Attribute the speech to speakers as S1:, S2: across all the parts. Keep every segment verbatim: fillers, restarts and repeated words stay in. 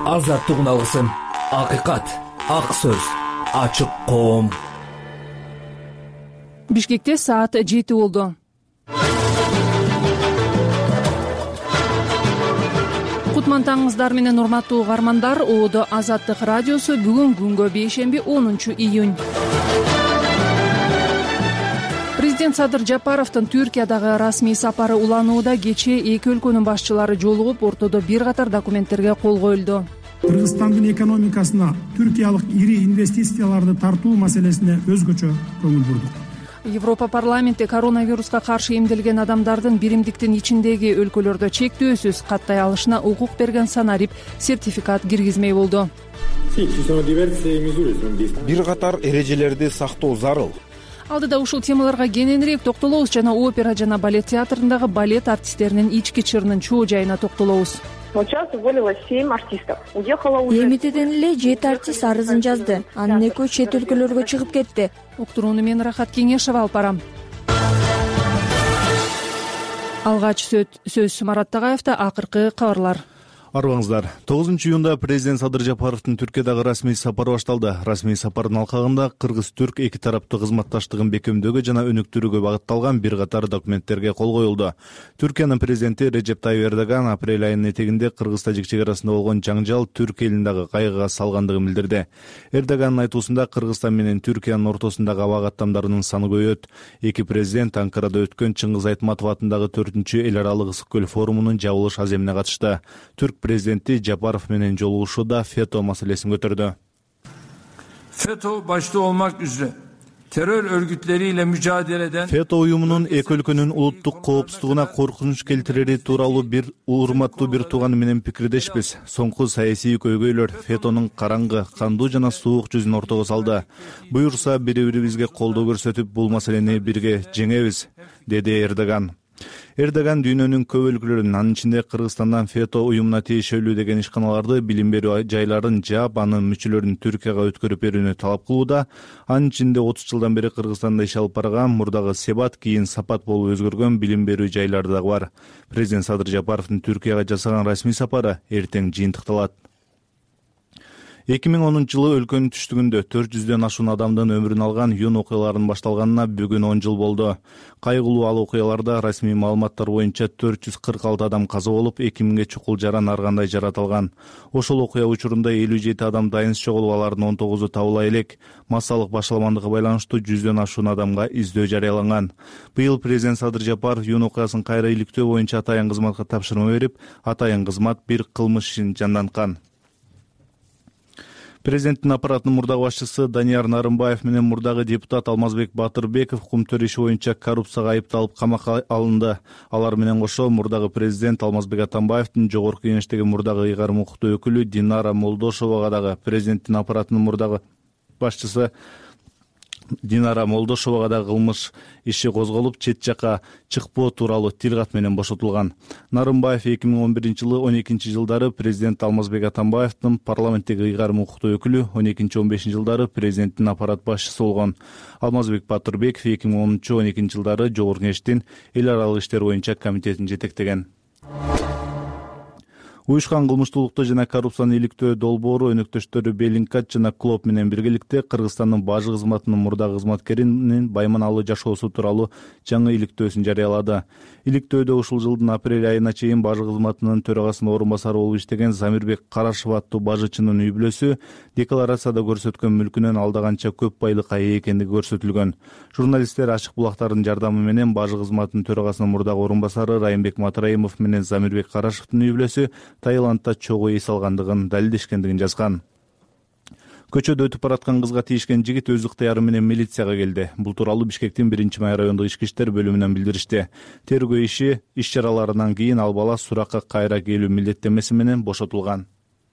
S1: азаттык үналгысын, акыйкат, ак сөз, ачык коом.
S2: Бишкекте саат жети болду. Кутман таңыңыздар менен урматтуу угармандар. Оодо Азаттык радиосу бүгүн күнгө бейшемби онунчу июнь. Президент Садыр Жапаровдун Түркиядагы расмий сапары уланууда кечээ эки өлкөнүн башчылары жолугуп, ортодо бир катар документтерге кол коюлду.
S3: Кыргызстандын экономикасына түркиялык ири инвестицияларды тартуу маселесине өзгөчө көңүл бурдук.
S2: Европа парламенти коронавируска каршы эмделген адамдардын биримдиктин ичиндеги өлкөлөрдө чектөөсүз каттай алышына укук берген санарип сертификат киргизмей болду.
S4: Бир катар эрежелерди сактоо зарыл.
S2: Алдыда ушул темаларга кененирээк токтолобуз жана опера жана балет театрындагы балет артисттеринин ички чырынын чоо жайына токтолобуз.
S5: Сейчас уволилось семь артистов. Уехала уже.
S6: Эмитеден эле жети артист арызын жазды. Анын экөө чет өлкөлөргө чыгып кетти.
S2: Уктурууну мен Рахат Кеңешева алып барам. Алгач сөз Марат Тагаевда. Акыркы кабарлар.
S7: Арбаңыздар. тогузунчу июнда президент Садыр Жапаровдун Түркиядагы расмий сапары башталды. Расмий сапардын алкагында кыргыз-түрк эки тараптуу кызматташтыгын бекемдөөгө жана өнүктүрүүгө багытталган бир катар документтерге кол коюлду. Түркиянын президенти Режеп Тайип Эрдоган апрель айынын этегинде Кыргыз-Тажик чек арасында болгон жаңжал Түрк элин дагы кайгыга салгандыгын билдирди. Эрдогандын айтуусунда Кыргызстан менен Түркиянын ортосундагы аба каттамдарынын саны көбөйөт. Эки президент Анкарада өткөн Чыңгыз Айтматов атындагы төртүнчү эл аралык ысык көл форумунун жабылыш аземине катышты. Түрк президенти Жапаров менен жолугушууда фето маселесин көтөрдү.
S8: FETÖ başta olmak üzere terör örgütleriyle mücadeleden
S7: FETÖ уюмунун эки өлкөнүн улуттук коопсуздугуна коркунуч келтирери тууралуу бир урматтуу бир тууган менен пикирдешпиз. Соңку саясий көйгөйлөр FETÖнүн караңгы, кандуу жана суук жүзүн ортого салды. Буюрса бири-бирибизге колдоо көрсөтүп бул маселени бирге жеңебиз, деди Эрдоган. Эрдоган дүйнөнүн көп өлкөлөрүн, анын ичинде Кыргызстандан FETÖ уюмуна тиешелүү деген ишканаларды, билим берүү жайларын жаап, анын мүчөлөрүн Түркияга өткөрүп берүүнү талап кылууда. Анын ичинде отуз жылдан бери Кыргызстанда иш алып барган, мурдагы Себат, кийин Сапат болуп өзгөргөн билим берүү жайлары дагы бар. Президент Садыр Жапаровдун Түркияга жасаган расмий сапары эртең жыйынтыкталат. эки миң онунчу жылы өлкөнүн түштүгүндө төрт жүздөн ашуун адамдын өмүрүн алган Юн окуяларынын башталганына бүгүн он жыл болду. Кайгылуу ал окуяларда расмий маалыматтар боюнча төрт жүз кырк алты адам каза болуп, эки миңге чукул жаран ар кандай жаратылган. Ошол окуя учурунда элүү жети адам дайынсыз жоголуп, алардын он тогузу табыла элек. Массалык башаламандыгы байланыштуу жүздөн ашуун адамга издөө жарыяланган. Быйыл президент Садыр Жапаров Юн окуясын кайра иликтөө боюнча атайын кызматка тапшырма берип, атайын кызмат бир кылмыш ишин жанданткан. Президенттин аппаратынын мурдагы башчысы Данияр Нарымбаев менен мурдагы депутат Алмазбек Батырбеков кумтөр иши боюнча коррупцияга айыпталып камакка алынды. Алар менен кошо мурдагы президент Алмазбек Атамбаевдин жогорку кеңештеги мурдагы ыйгарым укуктуу өкүлү Динара Молдошовага дагы, президенттин аппаратынын мурдагы башчысы Динара Молдошовага да кылмыш иши козголуп, чет жакка чыкпоо тууралуу тил кат менен бошотулган. Нарымбаев эки миң он биринчи жылы он экинчи жылдары президент Алмазбек Атамбаевдин парламенттеги ыйгарым укуктуу өкүлү, он экинчи он бешинчи жылдары президенттин аппарат башчысы болгон. Алмазбек Батырбеков эки миң онунчу он экинчи жылдары жогорку кеңештин эл аралык иштер боюнча комитетин жетектеген. Уюшкан кылмыштуулукту жана коррупцияны иликтөө долбоору өнөктөштөрү Беллинкат жана Клоп менен биргеликте Кыргызстандын бажы кызматынын мурдагы кызматкеринин байманалуу жашоосу тууралуу жаңы иликтөөсүн жарыялады. Иликтөөдө ушул жылдын апрель айына чейин бажы кызматынын төрагасынын орун басары болуп иштеген Замирбек Карашев аттуу бажычынын үй бүлөсү декларацияда көрсөткөн мүлкүнөн алдаганча көп байлыкка ээ экендиги көрсөтүлгөн. Журналисттер Ачык булактардын жардамы менен бажы кызматынын төрагасынын мурдагы орун басары Райымбек Матраимов менен Замирбек Карашевдин үй бүлөсү Таиландда чогуу эс алгандыгын далилдешкендигин жазган. Көчөдө өтүп бараткан кызга тийишкен жигит өз ыктыяры менен милицияга келди. Бул тууралуу Бишкектин биринчи май райондук ички иштер бөлүмүнөн билдиришти. Тергөө иши иш чараларынан кийин ал бала суракка кайра келүү милдеттенмеси менен бошотулган.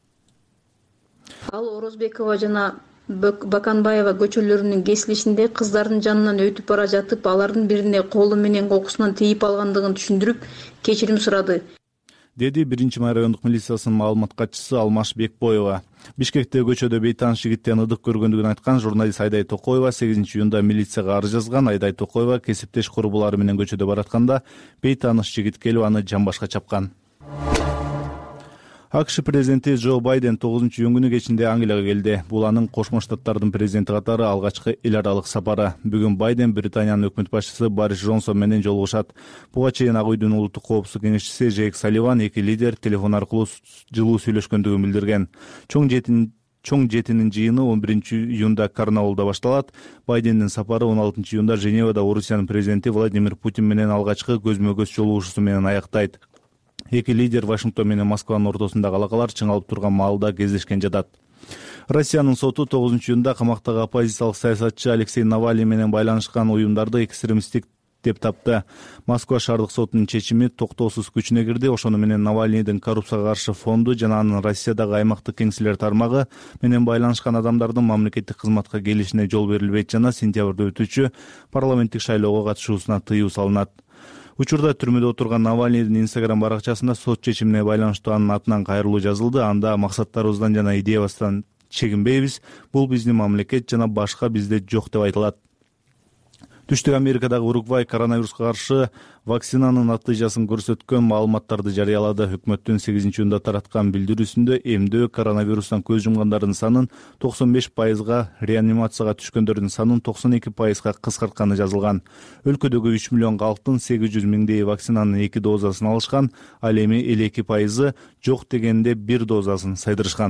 S9: Ал Орозбекова жана Баканбаева көчөлөрүнүн кесилишинде кыздардын жанынан өтүп бара жатып, алардын бирине колу менен кокусунан тийип алгандыгын түшүндүрүп, кечирим сурады,
S7: деди биринчи май райондук милициясынын маалымат катчысы Алмаш Бекбоева. Бишкекте көчөдө бейтааныш жигиттен ыдык көргөндүгүн айткан журналист Айдай Токоева сегизинчи июнда милицияга арыз жазган. Айдай Токоева кесиптеш курбулары менен көчөдө баратканда бейтааныш жигит келип аны жамбашка чапкан. АКШ президенти Джо Байден тогузунчу июнь күнү кечинде Англияга келди. Бул анын Кошмо Штаттардын президенти катары алгачкы эл аралык сапары. Бүгүн Байден Британиянын өкмөт башчысы Борис Джонсон менен жолугушат. Буга чейин Ак үйдүн улуттук коопсуздук кеңешчиси Джейк Салливан эки лидер телефон аркылуу жылуу сүйлөшкөндүгүн билдирген. Чоң жетин Чоң жетинин жыйыны он биринчи июнда Карнаулда башталат. Байдендин сапары он алтынчы июнда Женевада Орусиянын президенти Владимир Путин менен алгачкы көзмө-көз жолугушуусу менен аяктайт. Эки лидер Вашингтон менен Москванын ортосундагы алакалар чыңалып турган маалда кездешкен жатат. Россиянын соту тогузунчу июнда камактагы оппозициялык саясатчы Алексей Навальный менен байланышкан уюмдарды экстремисттик деп тапты. Москва шаардык сотунун чечими токтоосуз күчүнө кирди. Ошону менен Навальныйдын коррупцияга каршы фонду жана анын Россиядагы аймактык кеңселер тармагы менен байланышкан адамдардын мамлекеттик кызматка келишине жол берилбейт жана сентябрда өтүүчү парламенттик шайлоого катышуусуна тыюу салынат. Учурда түрмөдө отурган Навальныйдын Инстаграм баракчасында сот чечимине байланыштуу анын атынан кайрылуу жазылды. Анда максаттарыбыздан жана идеябыздан чегинбейбиз. Бул биздин мамлекет жана башка бизде жок деп айтылат. Түштүк Америкадагы Уругвай коронавируска каршы вакцинанын натыйжасын көрсөткөн маалыматтарды жарыялады. Өкмөттүн сегизинчи июнда тараткан билдирүүсүндө эмдөө коронавирустан көз жумгандардын санын токсон беш пайызга, реанимацияга түшкөндөрдүн санын токсон эки пайызга кыскартканы жазылган. Өлкөдөгү үч миллион калктын сегиз жүз миңдей вакцинанын эки дозасын алышкан, ал эми элүү эки пайызы жок дегенде бир дозасын сайдырышкан.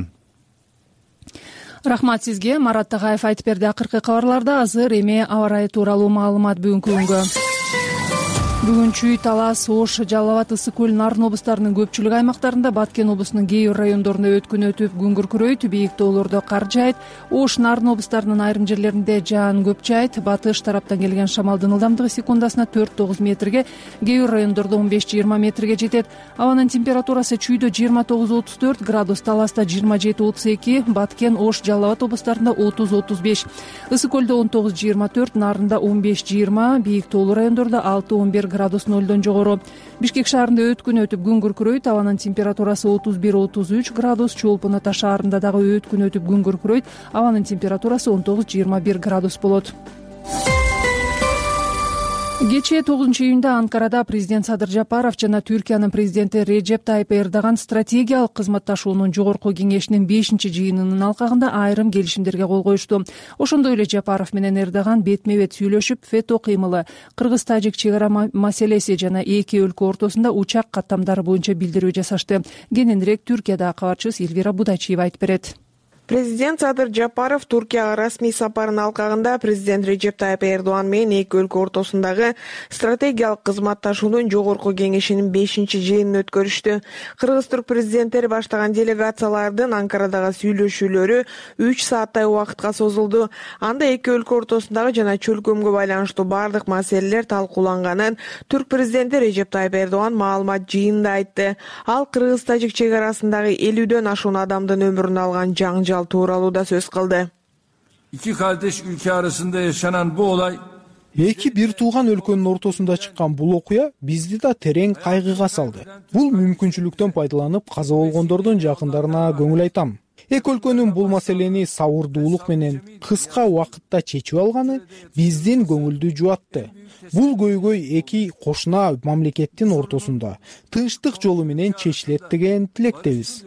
S2: Рахмат сизге. Марат Тагаев айтып берди. Акыркы кабарларда азыр эми аба ырайы тууралуу маалымат бүгүнкү күнгө. Бүгүн Чүй, Талас, Ош, Жалал Абад, Ысык көл, Нарын облустарынын көпчүлүк аймактарында, Баткен облусунун кээ бир райондорунда өткүн өтүп, күн күркүрөйт, бийик тоолордо кар жаайт. Ош, Нарын облустарынын айрым жерлеринде жаан көп жаайт. Батыш тараптан келген шамалдын ылдамдыгы секундасына төрт тогуз метрге, кээ бир райондордо он беш жыйырма метрге жетет. Абанын температурасы Чүйдө жыйырма тогуз отуз төрт градус, Таласта жыйырма жети отуз эки, Баткен, Ош, Жалал Абад облустарында отуз отуз беш, Ысык көлдө он тогуз жыйырма төрт, Нарында он беш жыйырма, бийик тоолуу райондордо алты он бир градус нөлдөн жогору. Бишкек шаарында өткүн өтүп күн күркүрөйт. Абанын температурасы отуз бир отуз үч градус. Чолпон Ата шаарында дагы өткүн өтүп күн күркүрөйт. Абанын температурасы он тогуз жыйырма бир градус болот. Кечээ тогузунчу июнда Анкарада президент Садыр Жапаров жана Түркиянын президенти Реджеп Тайып Эрдоган стратегиялык кызматташуунун жогорку кеңешинин бешинчи жыйынынын алкагында айрым келишимдерге кол коюшту. Ошондой эле Жапаров менен Эрдоган бетме-бет сүйлөшүп, фето кыймылы, кыргыз-тажик чек ара маселеси жана эки өлкө ортосунда учак каттамдары боюнча билдирүү жасашты. Кененирээк Түркиядагы кабарчыбыз Эльвира Будачиева айтып берет.
S10: Президент Садыр Жапаров Туркияга расмий сапарынын алкагында президент Реджеп Тайып Эрдоган менен эки өлкө ортосундагы стратегиялык кызматташуунун жогорку кеңешинин бешинчи жыйынын өткөрүштү. Кыргыз-түрк президенттери баштаган делегациялардын Анкарадагы сүйлөшүүлөрү үч сааттай убакытка созулду. Анда эки өлкө ортосундагы жана чөлкөмгө байланыштуу бардык маселелер талкууланганын түрк президенти Реджеп Тайып Эрдоган маалымат жыйынында айтты. Ал кыргыз-тажик чек арасындагы элүүдөн ашуун адамдын өмүрүн алган жаңжал тууралуу да сөз кылды.
S8: İki kardeş ülke arasında yaşanan bu olay
S11: эки бир тууган өлкөнүн ортосунда чыккан бул окуя бизди да терең кайгыга салды. Бул мүмкүнчүлүктөн пайдаланып каза болгондордун жакындарына көңүл айтам. Эки өлкөнүн бул маселени сабырдуулук менен кыска убакытта чечип алганы биздин көңүлдү жубатты. Бул көйгөй эки кошуна мамлекеттин ортосунда тынчтык жолу менен чечилет деген тилектебиз.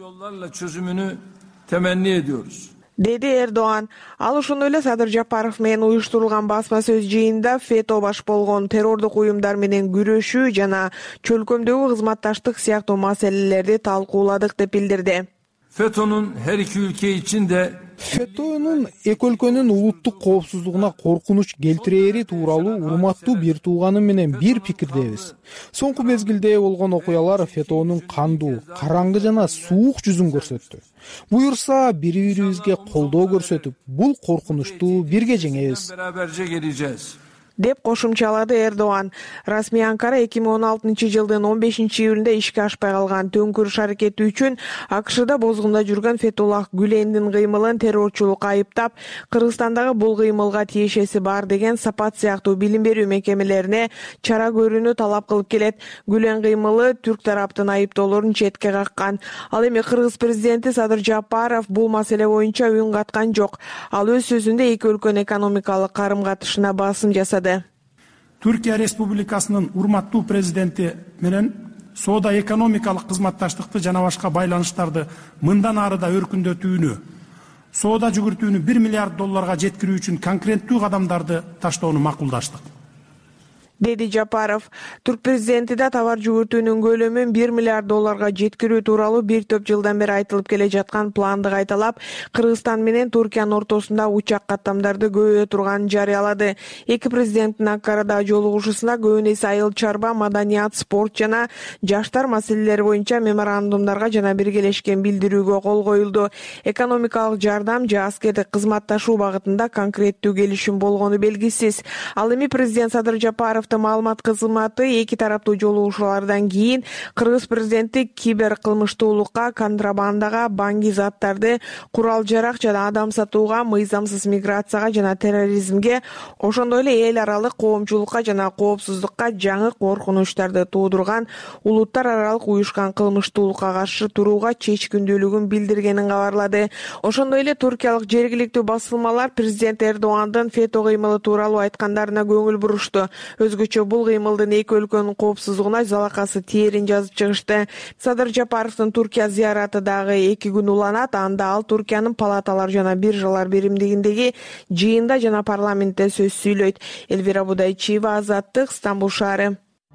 S8: Temenni ediyoruz.
S10: Dedi Erdoğan. Ал ошондой эле Садыр Жапаров менен уюштурулган басма сөз жыйынында фето баш болгон террордук уюмдар менен күрөшүү жана чөлкөмдөгү кызматташтык сыяктуу маселелерди талкууладык деп билдирди.
S8: FETÖ'nün her iki ülke için de
S11: фетонун эки өлкөнүн улуттук коопсуздугуна коркунуч келтирери тууралуу урматтуу бир тууганым менен бир пикирдебиз. Соңку мезгилде болгон окуялар фетонун кандуу, караңгы жана суук жүзүн көрсөттү. Буюрса бири-бирибизге колдоо көрсөтүп, бул коркунучту бирге жеңебиз.
S10: деп кошумчалады Эрдоган. Расмий Анкара эки миң он алтынчы жылдын он бешинчи июлунда ишке ашпай калган төңкүрүш аракети үчүн АКШда бозгунда жүргөн Фетуллах Гүлендин кыймылын террорчулукка айыптап, Кыргызстандагы бул кыймылга тиешеси бар деген Сапат сыяктуу билим берүү мекемелерине чара көрүүнү талап кылып келет. Гүлен кыймылы түрк тараптын айыптоолорун четке каккан. Ал эми Кыргыз президенти Садыр Жапаров бул маселе боюнча үн каткан жок. Ал өз сөзүндө эки өлкөнүн экономикалык карым-катышына басым жасады.
S3: Түркия Республикасынын урматтуу президенти менен соода экономикалык кызматташтыкты жана башка байланыштарды мындан ары да өркүндөтүүнү, соода жүгүртүүнү бир миллиард долларга жеткирүү үчүн конкреттүү кадамдарды таштоону макулдаштык,
S10: деди Жапаров. Түрк президенти да товар жүгүртүүнүн көлөмүн бир миллиард долларга жеткирүү тууралуу бир топ жылдан бери айтылып келе жаткан планды кайталап, Кыргызстан менен Туркиянын ортосунда учак каттамдарды көбөйө турганын жарыялады. Эки президенттин Анкарада жолугушуусунда көбүн эсе айыл чарба, маданият, спорт жана жаштар маселелери боюнча меморандумдарга жана биргелешкен билдирүүгө кол коюлду. Экономикалык жардам же аскердик кызматташуу багытында конкреттүү келишим болгону белгисиз. Ал эми президент Садыр Жапаров маалымат кызматы эки тараптуу жолугушуулардан кийин Кыргыз президенти кибер кылмыштуулукка, контрабандага, банги заттарды, курал жарак жана адам сатууга, мыйзамсыз миграцияга жана терроризмге, ошондой эле эл аралык коомчулукка жана коопсуздукка жаңы коркунучтарды туудурган улуттар аралык уюшкан кылмыштуулукка каршы турууга чечкиндүүлүгүн билдиргенин кабарлады. Ошондой эле туркиялык жергиликтүү басылмалар президент Эрдогандын фето кыймылы тууралуу айткандарына көңүл бурушту. Өзгөчө бул кыймылдын эки өлкөнүн коопсуздугуна залакасы тиерин жазып чыгышты. Садыр Жапаровдун Туркия зыяраты дагы эки күн уланат. Анда ал Туркиянын палаталар жана биржалар биримдигиндеги жыйында жана парламентте сөз сүйлөйт. Элвира Будайчиева, Азаттык, Стамбул шаары.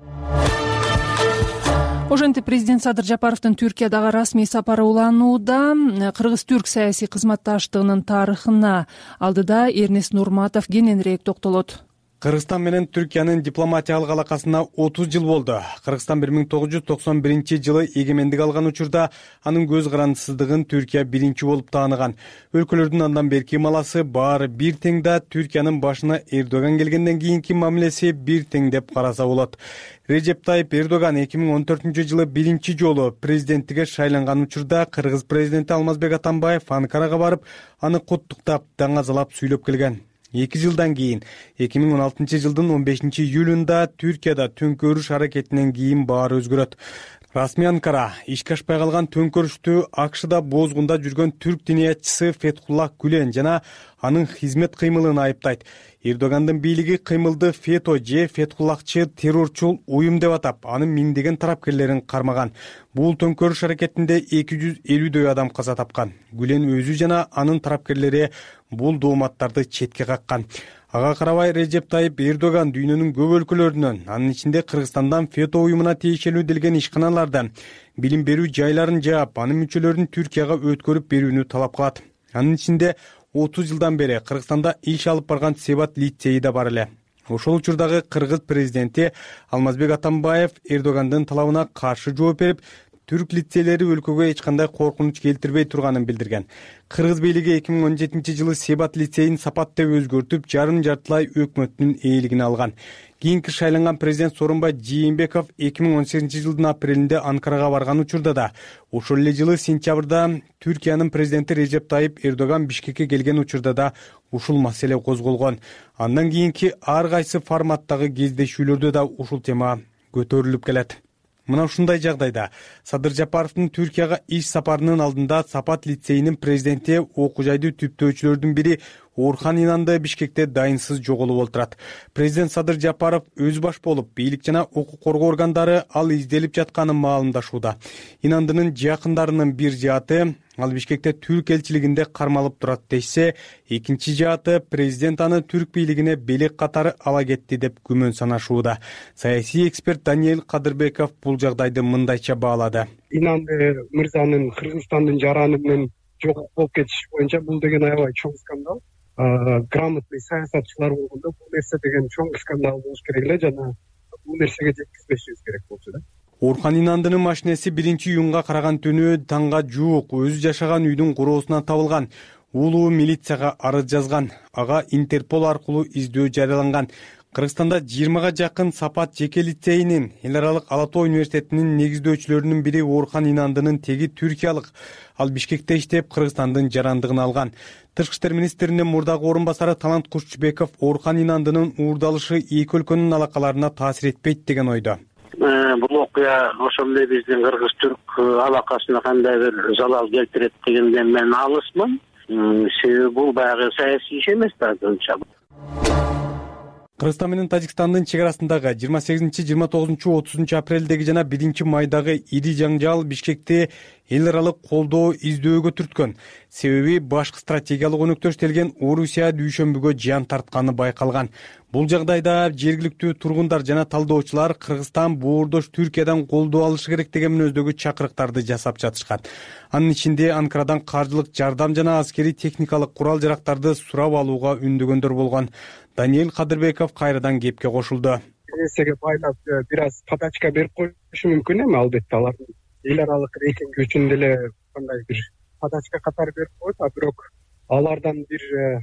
S2: Ошентип президент Садыр Жапаровдун Түркиядагы расмий сапары уланууда. Кыргыз-түрк саясий кызматташтыгынын тарыхына алдыда Эрнест Нурматов кененирээк токтолот.
S12: Кыргызстан менен Түркиянын дипломатиялык алакасына отуз жыл болду. Кыргызстан бир миң тогуз жүз токсон биринчи жылы эгемендик алган учурда анын көз карандысыздыгын Түркия биринчи болуп тааныган. Өлкөлөрдүн андан берки маласы баары бир тең да Түркиянын башына Эрдоган келгенден кийинки мамилеси бир тең деп караса болот. Режеп Тайып Эрдоган эки миң он төртүнчү жылы биринчи жолу президенттикке шайланган учурда Кыргыз президенти Алмазбек Атамбаев Анкарага барып, аны куттуктап, даңазалап сүйлөп келген. Эки жылдан кийин эки миң он алтынчы жылдын он бешинчи июлунда Түркияда төңкөрүш аракетинен кийин баары өзгөрөт. Расмий Анкара ишке ашпай калган төңкөрүштү АКШда бозгунда жүргөн түрк диниятчысы Фетхуллах Гүлен жана анын хизмет кыймылын айыптайт. Эрдогандын бийлиги кыймылды фето же фетхуллахчы террорчул уюм деп атап, анын миңдеген тарапкерлерин кармаган. Бул төңкөрүш аракетинде эки жүз элүүдөй адам каза тапкан. Гүлен өзү жана анын тарапкерлери бул дооматтарды четке каккан. Ага карабай Режеп Тайып Эрдоган дүйнөнүн көп өлкөлөрүнөн, анын ичинде Кыргызстандан фето уюмуна тиешелүү делген ишканалардан билим берүү жайларын жаап, анын мүчөлөрүн Түркияга өткөрүп берүүнү талап кылат. Анын ичинде отуз жылдан бери Кыргызстанда иш алып барган Себат лицейи да бар эле. Ошол учурдагы Кыргыз президенти Алмазбек Атамбаев Эрдогандын талабына каршы жооп берип, түрк лицейлери өлкөгө эч кандай коркунуч келтирбей турганын билдирген. Кыргыз бийлиги эки миң он жетинчи жылы Себат лицейин сапаттап өзгөртүп, жарым жартылай өкмөттүн ээлигине алган. Кийинки шайланган президент Сооронбай Жээнбеков эки миң он сегизинчи жылдын апрелинде Анкарага барган учурда да, ошол эле жылы сентябрда Түркиянын президенти Режеп Тайып Эрдоган Бишкекке келген учурда да ушул маселе козголгон. Андан кийинки ар кайсы форматтагы кездешүүлөрдө да ушул тема көтөрүлүп келет. Мына ушундай жагдайда Садыр Жапаровдун Түркияга иш сапарынын алдында Сапат лицейинин президенти окуу жайды түптөөчүлөрдүн бири Орхан Инанды Бишкекте дайынсыз жоголуп олтурат. Президент Садыр Жапаров өз баш болуп, бийлик жана укук коргоо органдары ал изделип жатканын маалымдашууда. Инандынын жакындарынын бир жааты ал Бишкекте түрк элчилигинде кармалып турат десе, экинчи жааты президент аны түрк бийлигине белек катары ала кетти деп күмөн санашууда. Саясий эксперт Даниэль Кадырбеков бул жагдайды мындайча баалады.
S13: Инанды мырзанын Кыргызстандын жараны менен жок болуп кетиши боюнча бул деген аябай чоң скандал. Грамотный саясатчылар болгондо бул нерсе деген чоң скандал болуш керек эле жана бул нерсеге жеткизбешибиз керек болчу да.
S12: Орхан Инандынын машинеси биринчи июнга караган түнү таңга жуук өзү жашаган үйдүн короосунан табылган. Улуу милицияга арыз жазган. Ага Интерпол аркылуу издөө жарыяланган. Кыргызстанда жыйырмага жакын Сапат жеке лицейинин, эл аралык Ала Тоо университетинин негиздөөчүлөрүнүн бири Орхан Инандынын теги түркиялык. Ал Бишкекте иштеп, Кыргызстандын жарандыгын алган. Тышкы иштер министринин мурдагы орун басары Талант Кушчубеков Орхан Инандынын уурдалышы эки өлкөнүн алакаларына таасир этпейт деген ойдо.
S14: Бул окуя ошондой биздин кыргыз-түрк алакасына кандай бир залал келтирет дегенден мен алысмын. Себеби бул баягы саясий иш эмес да.
S12: Кыргызстан менен Тажикстандын чек арасындагы жыйырма сегизинчи жыйырма тогузунчу отузунчу апрелдеги жана биринчи майдагы ири жаңжал Бишкекти эл аралык колдоо издөөгө түрткөн. Себеби башкы стратегиялык өнөктөштөлгөн Орусия дүйшөмбүгө жыян тартканы байкалган. Бул жагдайда жергиликтүү тургундар жана талдоочулар Кыргызстан боордош Түркиядан колдоо алышы керек деген мүнөздөгү чакырыктарды жасап жатышкан. Анын ичинде Анкарадан каржылык жардам жана аскерий техникалык курал жарактарды сурап алууга үндөгөндөр болгон. Даниэль Кадырбеков кайрадан кепке кошулду.
S13: Нерсеге байлап бир аз подачка берип коюшу мүмкүн эми, албетте алардын эл аралык рейтинги үчүн деле кандай бир подачка катары берип коет, а бирок алардан бир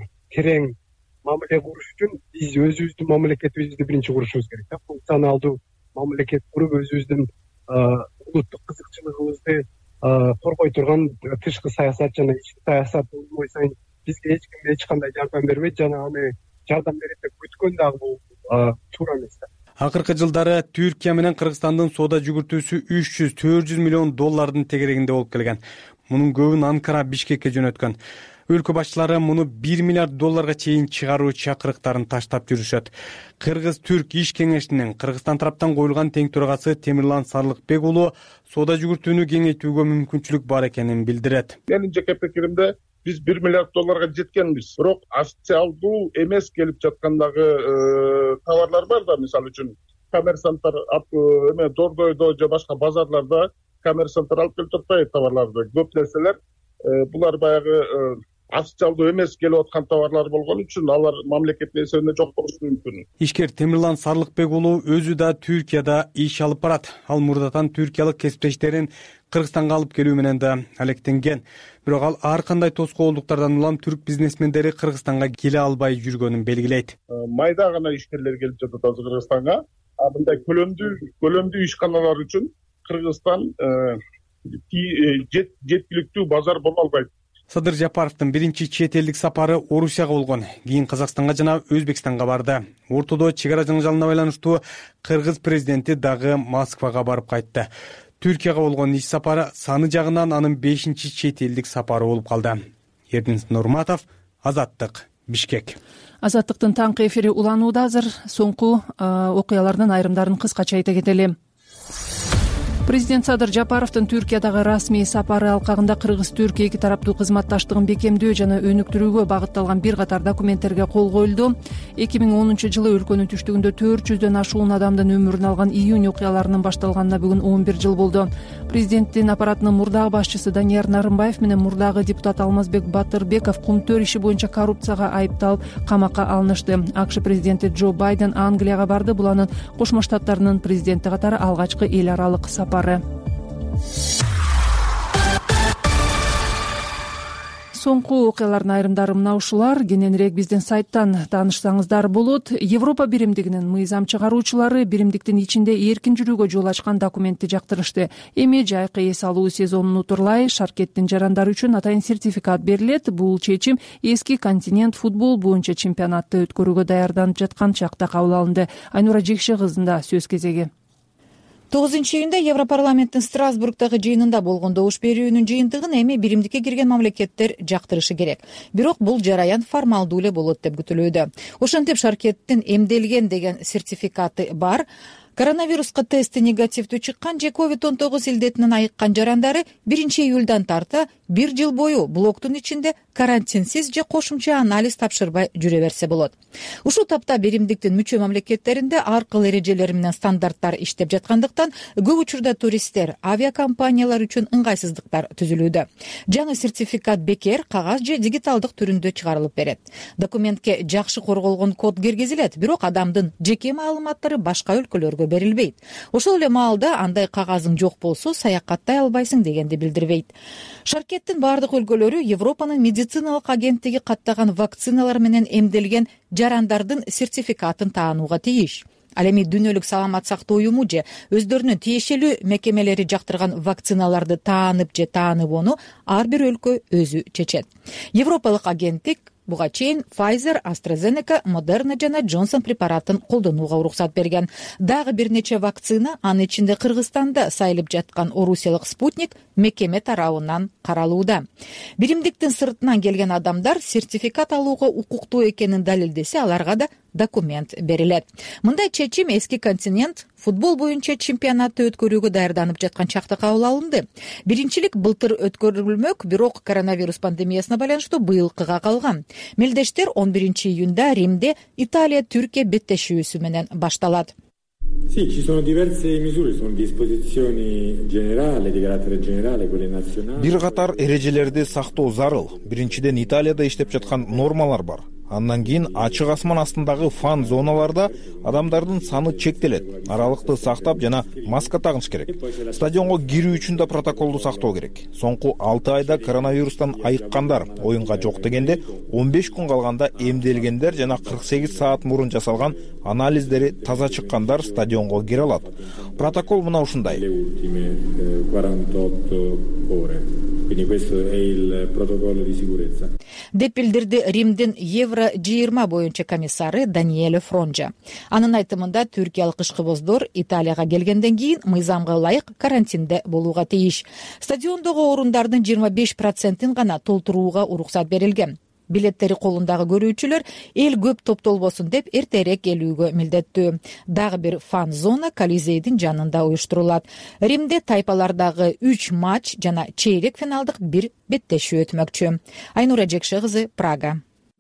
S13: терең мамиле куруш үчүн биз өзүбүздүн мамлекетибизди биринчи курушубуз керек да. Функционалдуу мамлекет куруп өзүбүздүн улуттук кызыкчылыгыбызды коргой турган тышкы саясат жана ички саясат болбой сайын бизге эч ким эч кандай жардам бербейт жана аны жардам берет деп күткөн дагы бул туура эмес да.
S12: Акыркы жылдары Түркия менен Кыргызстандын соода жүгүртүүсү үч жүз төрт жүз миллион доллардын тегерегинде болуп келген. Мунун көбүн Анкара Бишкекке жөнөткөн. Өлкө башчылары муну бир миллиард долларга чейин чыгаруу чакырыктарын таштап жүрүшөт. Кыргыз-Түрк иш кеңешинин Кыргызстан тараптан коюлган тең төрагасы Темирлан Сарлыкбек уулу соода жүгүртүүнү кеңейтүүгө мүмкүнчүлүк бар экенин билдирет.
S15: Менин жеке пикиримде биз бир миллиард долларга жеткенбиз. Бирок официалдуу эмес келип жаткандагы товарлар бар да, мисалы үчүн коммерсанттар эме Дордойдо же башка базарларда коммерсанттар алып келип жатпайт товарларды. Көп нерселер булар баягы официалдуу эмес келип аткан товарлар болгон үчүн алар мамлекеттин эсебинде жок болушу мүмкүн.
S12: Ишкер Темирлан Сарлыкбек уулу өзү да Түркияда иш алып барат. Ал мурдатан түркиялык кесиптештерин Кыргызстанга алып келүү менен да алектенген. Бирок ал ар кандай тоскоолдуктардан улам түрк бизнесмендери Кыргызстанга келе албай жүргөнүн белгилейт.
S15: Майда гана ишкерлер келип жатат азыр Кыргызстанга. А мындай көлөмдүү көлөмдүү ишканалар үчүн Кыргызстан жеткиликтүү базар боло албайт.
S12: Садыр Жапаровдун биринчи чет элдик сапары Орусияга болгон. Кийин Казакстанга жана Өзбекстанга барды. Ортодо чек ара жаңжалына байланыштуу Кыргыз президенти дагы Москвага барып кайтты. Түркияга болгон иш сапары саны жагынан анын бешинчи чет элдик сапары болуп калды. Эрдинс Нурматов, Азаттык, Бишкек.
S2: Азаттыктын таңкы эфири уланууда азыр. Соңку окуялардын айрымдарын кыскача айта кетели. Президент Садыр Жапаровдун Түркиядагы расмий сапары алкагында Кыргыз-Түрк эки тараптуу кызматташтыгын бекемдөө жана өнүктүрүүгө багытталган бир катар документтерге кол коюлду. эки миң онунчу жылы өлкөнүн түштүгүндө төрт жүздөн ашуун адамдын өмүрүн алган июнь окуяларынын башталганына бүгүн он бир жыл болду. Президенттин аппаратынын мурдагы башчысы Данияр Нарымбаев менен мурдагы депутат Алмазбек Батырбеков кумтөр иши боюнча коррупцияга айыпталып камакка алынышты. АКШ президенти Джо Байден Англияга барды. Бул анын Кошмо Штаттарынын президенти катары алгачкы эл аралык сапар. Соңку окуялардын айрымдары мына ушулар. Кененирээк биздин сайттан таанышсаңыздар болот. Европа биримдигинин мыйзам чыгаруучулары биримдиктин ичинде эркин жүрүүгө жол ачкан документти жактырышты. Эми жайкы эс алуу сезонун утурлай Шаркеттин жарандары үчүн атайын сертификат берилет. Бул чечим эски континент футбол боюнча чемпионатты өткөрүүгө даярданып жаткан чакта кабыл алынды. Айнура Жекше кызында сөз кезеги.
S16: тогузунчу июнда Европарламенттин Страсбургдагы жыйынында болгон добуш берүүнүн жыйынтыгын эми биримдикке кирген мамлекеттер жактырышы керек. Бирок бул жараян формалдуу эле болот деп күтүлүүдө. Ошентип Шаркеттин эмделген деген сертификаты бар. Коронавируска тести негативдүү чыккан же ковид он тогуз илдетинен айыккан жарандары биринчи июлдан тарта бир жыл бою блоктун ичинде карантинсиз же кошумча анализ тапшырбай жүрө берсе болот. Ушул тапта биримдиктин мүчө мамлекеттеринде ар кыл эрежелер менен стандарттар иштеп жаткандыктан көп учурда туристтер, авиакомпаниялар үчүн ыңгайсыздыктар түзүлүүдө. Жаңы сертификат бекер, кагаз же дигиталдык түрүндө чыгарылып берет. Документке жакшы корголгон код киргизилет, бирок адамдын жеке маалыматтары башка өлкөлөргө берилбейт. Ошол эле маалда андай кагазың жок болсо саякаттай албайсың дегенди билдирбейт. Шаркеттин бардык өлкөлөрү Европанын медициналык агенттиги каттаган вакциналар менен эмделген жарандардын сертификатын таанууга тийиш. Ал эми Дүйнөлүк саламат сактоо уюму же өздөрүнүн тиешелүү мекемелери жактырган вакциналарды таанып же тааныбоону ар бир өлкө өзү чечет. Европалык агенттик Буга чейин Pfizer, AstraZeneca, Moderna жана Johnson препаратын колдонууга уруксат берген. Дагы бир нече вакцина, анын ичинде Кыргызстанда сайылып жаткан орусиялык Спутник мекеме тарабынан каралууда. Биримдиктин сыртынан келген адамдар сертификат алууга укуктуу экенин далилдесе, аларга да документ берилет. Мындай чечим эски континент футбол боюнча чемпионатты өткөрүүгө даярданып жаткан чакта кабыл алынды. Биринчилик былтыр өткөрүлмөк, бирок коронавирус пандемиясына байланыштуу быйылкыга калган. Мелдештер он биринчи июнда Римде Италия-Түркия беттешүүсү менен башталат.
S17: Sì, ci sono diverse misure, sono disposizioni generali di carattere generale, quelle nazionali.
S4: Бир катар эрежелерди сактоо зарыл. Биринчиден Италияда иштеп жаткан нормалар бар. Андан кийин ачык асман астындагы фан зоналарда адамдардын саны чектелет. Аралыкты сактап жана маска тагыш керек. Стадионго кирүү үчүн да протоколду сактоо керек. Соңку алты айда коронавирустан айыккандар оюнга жок дегенде он беш күн калганда эмделгендер жана кырк сегиз саат мурун жасалган анализдери таза чыккандар стадионго кире алат. Протокол мына ушундай.
S16: Деп билдирди Римдин Евро жыйырма боюнча комиссары Даниэле Фронжа. Анын айтымында түркиялык ишкыбоздор Италияга келгенден кийин мыйзамга ылайык карантинде болууга тийиш. Стадиондогу орундардын жыйырма беш процентин гана толтурууга уруксат берилген. Билеттери колундагы көрүүчүлөр эл көп топтолбосун деп эртерээк келүүгө милдеттүү. Дагы бир фан зона Колизейдин жанында уюштурулат. Римде тайпалардагы үч матч жана чейрек финалдык бир беттешүү өтмөкчү. Айнура Жекше кызы, Прага.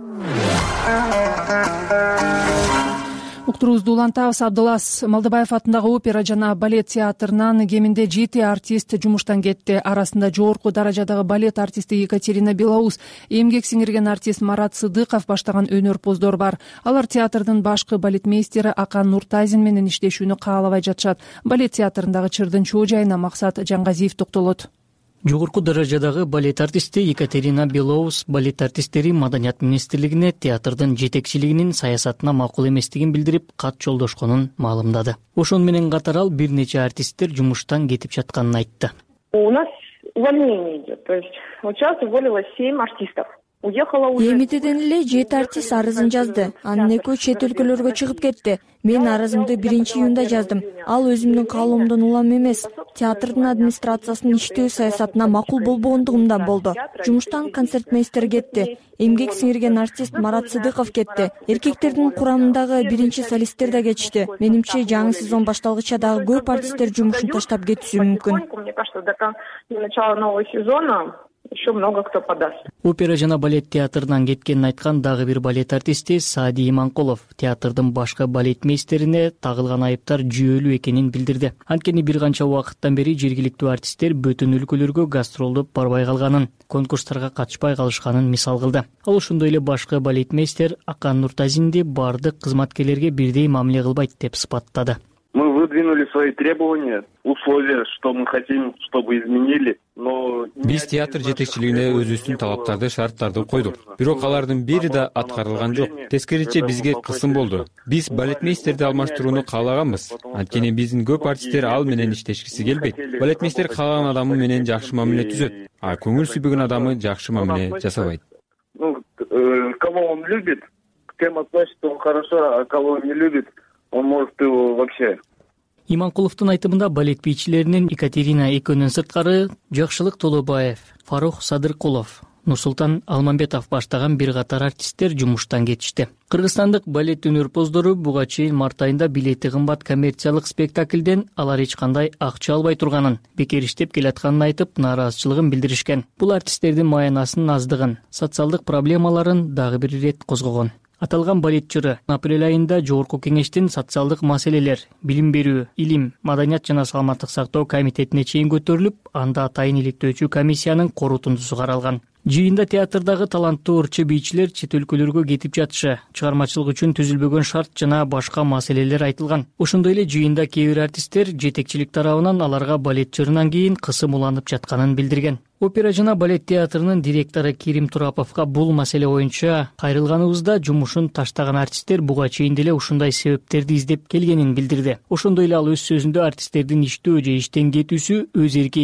S2: Уктуруубузду улантабыз. Абдылас Малдыбаев атындагы опера жана балет театрынан кеминде жети артист жумуштан кетти. Арасында жогорку даражадагы балет артисти Екатерина Белоус, эмгек сиңирген артист Марат Сыдыков баштаган өнөрпоздор бар. Алар театрдын башкы балетмейстери Акан Нуртазин менен иштешүүнү каалабай жатышат. Балет театрындагы чырдын чоо жайына Максат Жаңгазиев токтолот.
S18: Жогорку даражадагы балет артисти Екатерина Белоус балет артисттери Маданият министрлигине театрдын жетекчилигинин саясатына макул эместигин билдирип, кат жолдошконун маалымдады. Ошон менен катар ал бир нече артисттер жумуштан кетип жатканын айтты.
S5: У нас увольнение идет, то есть вот сейчас уволилось семь артистов.
S6: Эмитеден эле жети артист арызын жазды. Анын экөө чет өлкөлөргө чыгып кетти. Мен арызымды биринчи июнда жаздым. Ал өзүмдүн каалоомдон улам эмес. Театрдын администрациясынын иштөө саясатына макул болбогондугумдан болду. Жумуштан концертмейстер кетти. Эмгек сиңирген артист Марат Сыдыков кетти. Эркектердин курамындагы биринчи солисттер да кетишти. Менимче жаңы сезон башталгыча дагы көп артисттер жумушун таштап кетиши мүмкүн.
S5: Мне кажется, до начала нового сезона еще много кто подаст.
S18: Опера жана балет театрынан кеткенин айткан дагы бир балет артисти Саади Иманкулов театрдын башка балетмейстерине тагылган айыптар жүйөлүү экенин билдирди. Анткени бир канча убакыттан бери жергиликтүү артисттер бүтүн өлкөлөргө гастролдоп барбай калганын, конкурстарга катышпай калышканын мисал кылды. Ал ошондой эле башкы балетмейстер Акан Нуртазинди бардык кызматкерлерге бирдей мамиле кылбайт деп сыпаттады.
S19: Мы выдвинули свои требования, условия, что мы хотим, чтобы изменили, но...
S20: Биз театр жетекчилигине өзүбүздүн талаптарды, шарттарды койдук. Бирок алардын бири да аткарылган жок. Тескерисинче бизге кысым болду. Биз балетмейстерди алмаштырууну каалаганбыз. Анткени биздин көп артисттер ал менен иштешкиси келбейт. Балетмейстер каалаган адамы менен жакшы мамиле түзөт, а көңүл сүйбөгөн адамы жакшы мамиле жасабайт.
S19: Ну, кого он любит, к кем относится он хорошо, а кого он не любит, он может его вообще.
S18: Иманкуловдун айтымында балет бийчилеринин Екатерина экөөнүн сырткары Жакшылык Толобаев, Фарух Садыркулов, Нурсултан Алмамбетов баштаган бир катар артисттер жумуштан кетишти. Кыргызстандык балет өнөрпоздору буга чейин март айында билети кымбат коммерциялык спектакльден алар эч кандай акча албай турганын, бекер иштеп келатканын айтып, нааразычылыгын билдиришкен. Бул артисттердин маянасынын аздыгын, социалдык проблемаларын дагы бир ирет козгогон. Аталган балет чыры апрель айында Жогорку кеңештин социалдык маселелер, билим берүү, илим, маданият жана саламаттык сактоо комитетине чейин көтөрүлүп, анда атайын иликтөөчү комиссиянын корутундусу каралган. Жыйында театрдагы таланттуу ырчы бийчилер чет өлкөлөргө кетип жатышы, чыгармачылык үчүн түзүлбөгөн шарт жана башка маселелер айтылган. Ошондой эле жыйында кээ бир артисттер жетекчилик тарабынан аларга балет чырынан кийин кысым уланып жатканын билдирген. Опера жана балет театрынын директору Кирим Тураповго бул маселе боюнча кайрылганыбызда жумушун таштаган артисттер буга чейин деле ушундай себептерди издеп келгенин билдирди. Ошондой эле ал өз сөзүндө артисттердин иштөө же иштен кетүүсү өз эрки экенин,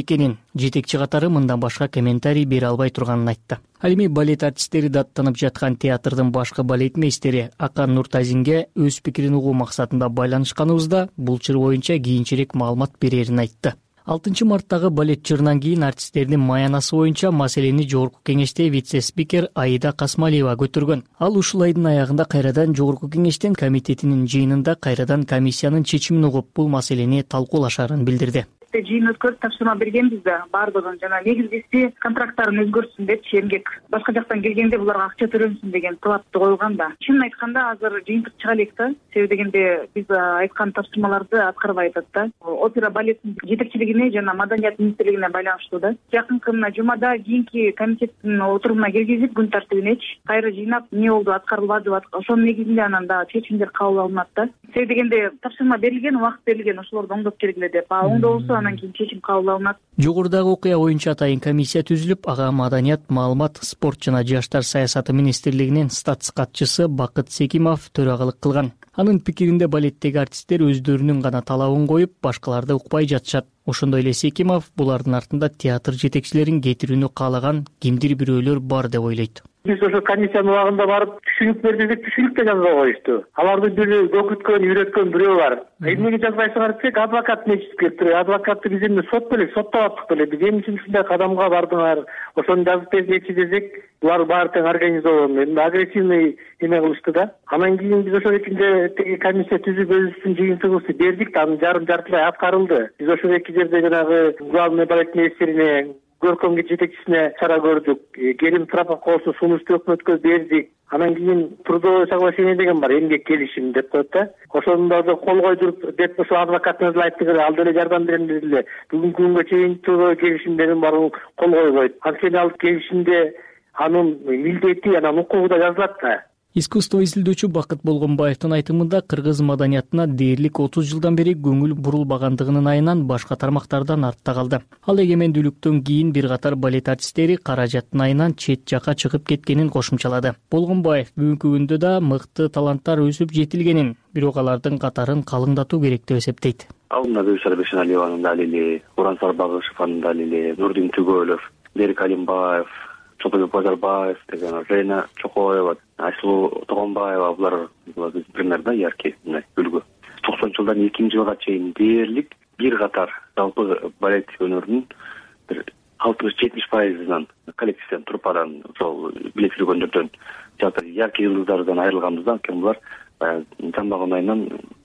S18: жетекчи катары мындан башка комментарий бере албай турганын айтты. Ал эми балет артисттери даттанып жаткан театрдын башкы балетмейстери Акан Нуртазинге өз пикирин угуу максатында байланышканыбызда бул чыр боюнча кийинчерээк маалымат берерин айтты. алтынчы марттагы балет чырынан кийин артисттердин маянасы боюнча маселени жогорку кеңеште вице-спикер Аида Касмалиева көтөргөн. Ал ушул айдын аягында кайрадан жогорку кеңештин комитетинин жыйынында кайрадан комиссиянын чечимин угуп бул маселени талкуулашарын билдирди.
S21: Жыйын өткөрүп тапшырма бергенбиз да баардыгын жана негизгиси контракттарын өзгөртсүн депчи, эмгек башка жактан келгенде буларга акча төлөнсүн деген талапты коюлган да. Чынын айтканда азыр жыйынтык чыга элек да. Себеби дегенде биз айткан тапшырмаларды аткарбай атат да. Опера балеттин жетекчилигине жана маданият министрлигине байланыштуу да. Жакынкы мына жумада кийинки комитеттин отурумуна киргизип күн тартибинечи кайра жыйнап эмне болду, аткарылбады, ошонун негизинде анан да чечимдер кабыл алынат да. Себеби дегенде тапшырма берилген, убакыт берилген, ошолорду оңдоп келгиле деп. А оңдолсо анан кийин чечим кабыл алынат.
S18: Жогорудагы окуя боюнча атайын комиссия түзүлүп, ага маданият, маалымат, спорт жана жаштар саясаты министрлигинин статс катчысы Бакыт Секимов төрагалык кылган. Анын пикиринде балеттеги артисттер өздөрүнүн гана талабын коюп, башкаларды укпай жатышат. Ошондой эле Секимов булардын артында театр жетекчилерин кетирүүнү каалаган кимдир бирөөлөр бар деп ойлойт.
S14: Биз ошо комиссиянын убагында барып түшүнүк бердик, түшүнүк да жазбай коюшту. Алардын бири көкүткөн, үйрөткөн бирөө бар. Эмнеге жазбайсыңар десек, адвокат мечит келип, адвокатты биз эми сот белек, соттоп аттык беле. Биз эмне үчүн ушундай кадамга бардыңар? Ошону жазып берчи десек, булар баары тең организован, эми агрессивный эме кылышты да. Анан кийин биз ошол экинде теги комиссия түзүп өзүбүздүн жыйынтыгыбызды бердик да, анын жарым жартылай аткарылды. Биз ошол эки жерде жанагы главный балетмейстерине, көркөм жетекчисине чара көрдүк. Келим Тропоковсун сунушту өкмөткө бердик. Анан кийин трудовое соглашение деген бар, эмгек келишим деп коет да. Ошондо да кол койдуруп деп ошо адвокаттын айттыгы, ал деле жардам беремиз деле. Бүгүнкү күнгө чейин трудовой келишимдердин баарын кол койбойт. Анткени ал келишимде анын милдети, анан укугу да жазылат да.
S18: Искусство изилдөөчү Бакыт Болгонбаевдин айтымында кыргыз маданиятына дээрлик отуз жылдан бери көңүл бурулбагандыгынын айынан башка тармактардан артта калды. Ал эгемендүүлүктөн кийин бир катар балет артисттери каражаттын айынан чет жака чыгып кеткенин кошумчалады. Болгонбаев бүгүнкү күндө да мыкты таланттар өсүп жетилгенин, бирок алардын катарын калыңдатуу керек деп эсептейт.
S22: Алдында Гүлшара Бешеналиеванын далили, Уран Сарбагышеванын далили, Нурдин Түгөлов, Берик Алимбаев, Чотобек Базарбаев деген, Жайна Чокоева, Айсулуу Тогонбаева, булар пример да яркий үлгү. токсонунчу жылдан эки миң жылга чейин дээрлик бир катар жалпы балет өнөрүнүн бир алтымыш жетимиш пайызынан коллективден, труппадан, ошол билет жүргөндөрдөн театр яркий йылдыздардан айрылганбызда, анткени булар жамбаган айынан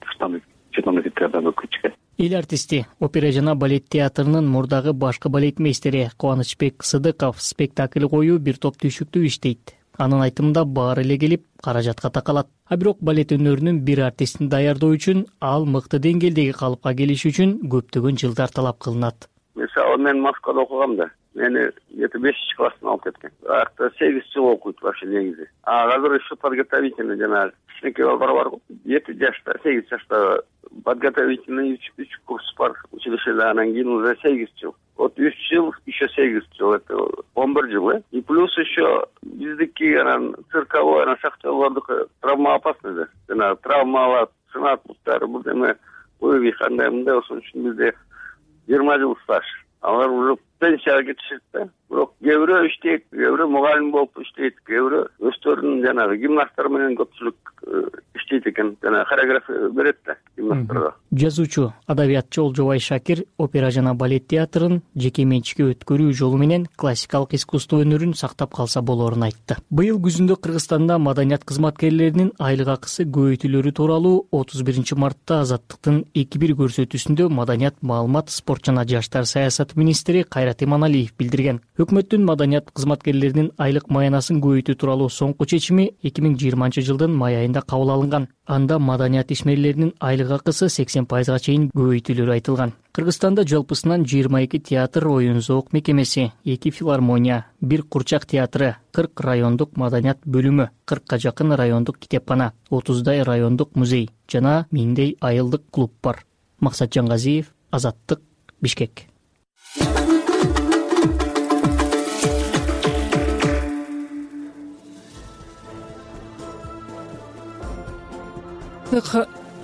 S22: чет мамлекеттерден өкүп чыккан.
S18: Эл артисти, опера жана балет театрынын мурдагы башкы балетмейстери Кубанычбек Сыдыков спектакль коюу бир топ түйшүктүү иштейт. Анын айтымында баары эле келип каражатка такалат. А бирок балет өнөрүнүн бир артистин даярдоо үчүн ал мыкты деңгээлдеги калыпка келиш үчүн көптөгөн жылдар талап кылынат.
S14: Мисалы мен Москвада окугам да. Мени где-то бешинчи класстан алып кеткен. Акта сегиз жыл окуйт вообще негизи. А азыр еще подготовительный жана кичинекей балдар бар го. жети жашта, сегиз жашта подготовительный үч курс бар училищеде, анан кийин уже сегиз жыл. Вот үч жыл, еще сегиз жыл, это он бир жыл, э? И плюс еще биздики анан цирковой, анан шахтерлардыкы травмоопасный да. Жана травмалар, сынат буттары, бул эме боюй кандай мындай, ошон үчүн бизде жыйырма жыл стаж. Алар уже пенсияга кетишет да. Бирок кээ бирөө иштейт, кээ бирөө мугалим болуп иштейт, кээ бирөө өздөрүнүн жанагы гимнасттар менен көпчүлүк иштейт экен. Жана хореография берет да гимнасттарга.
S18: Жазуучу, адабиятчы Олжобай Шакир опера жана балет театрын жеке менчикке өткөрүү жолу менен классикалык искусство өнөрүн сактап калса болорун айтты. Быйыл күзүндө Кыргызстанда маданият кызматкерлеринин айлык акысы көбөйтүлөрү тууралуу отуз биринчи мартта Азаттыктын эки бир көрсөтүүсүндө маданият, маалымат, спорт жана жаштар саясаты министри Кайрат Иманалиев билдирген. Өкмөттүн маданият кызматкерлеринин айлык маянасын көбөйтүү тууралуу соңку чечими эки миң жыйырманчы жылдын май айында кабыл алынган. Анда маданият ишмерлеринин айлык акысы сексен пайызга чейин көбөйтүлөрү айтылган. Кыргызстанда жалпысынан жыйырма эки театр, оюн зоок мекемеси, эки филармония, бир курчак театры, кырк райондук маданият бөлүмү, кыркка жакын райондук китепкана, отуздай райондук музей жана миңдей айылдык клуб бар. Максат Жангазиев, Азаттык, Бишкек.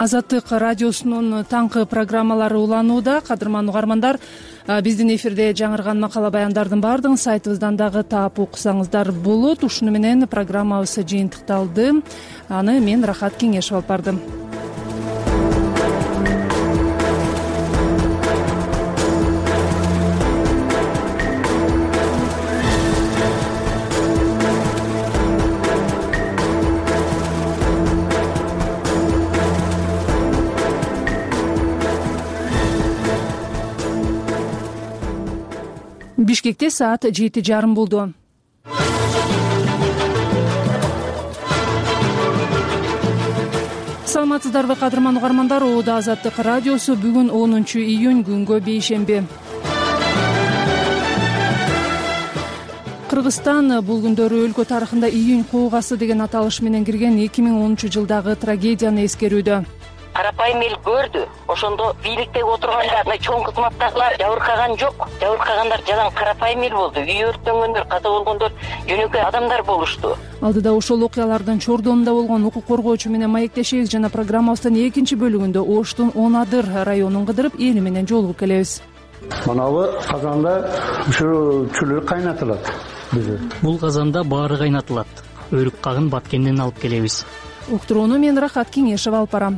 S2: Азаттык радиосунун таңкы программалары уланууда. Кадырман угармандар, биздин эфирде жаңырган макала баяндардын баардыгын сайтыбыздан дагы таап окусаңыздар болот. Ушуну менен программабыз жыйынтыкталды. Аны мен Рахат Кеңешов алып бардым. Бишкекте саат жети жарым болду. Саламатсыздарбы кадырман угармандар, Оодо Азаттык радиосу бүгүн онунчу июнь күнгө бейшемби. Кыргызстан бул күндөрү өлкө тарыхында июнь куугасы деген аталыш менен кирген эки миң онунчу жылдагы трагедияны эскерүүдө.
S1: Карапайым эл көрдү. Ошондо бийликтеги отургандар, чоң кызматтагылар жабыркаган жок. Жабыркагандар жадан карапайым эл болду. Үй өрттөнгөндөр, каза болгондор жөнөкөй адамдар болушту.
S2: Алдыда ошол окуялардын чордонунда болгон укук коргоочу менен маектешебиз жана программабыздын экинчи бөлүгүндө Оштун он адыр районун кыдырып, эли менен жолугуп келебиз.
S9: Манабы казанда ушу чүлү кайнатылат.
S18: Бул казанда баары кайнатылат. Өрүк кагын Баткенден алып келебиз.
S2: Уктурууну мен Рахат Кеңешов алып барам.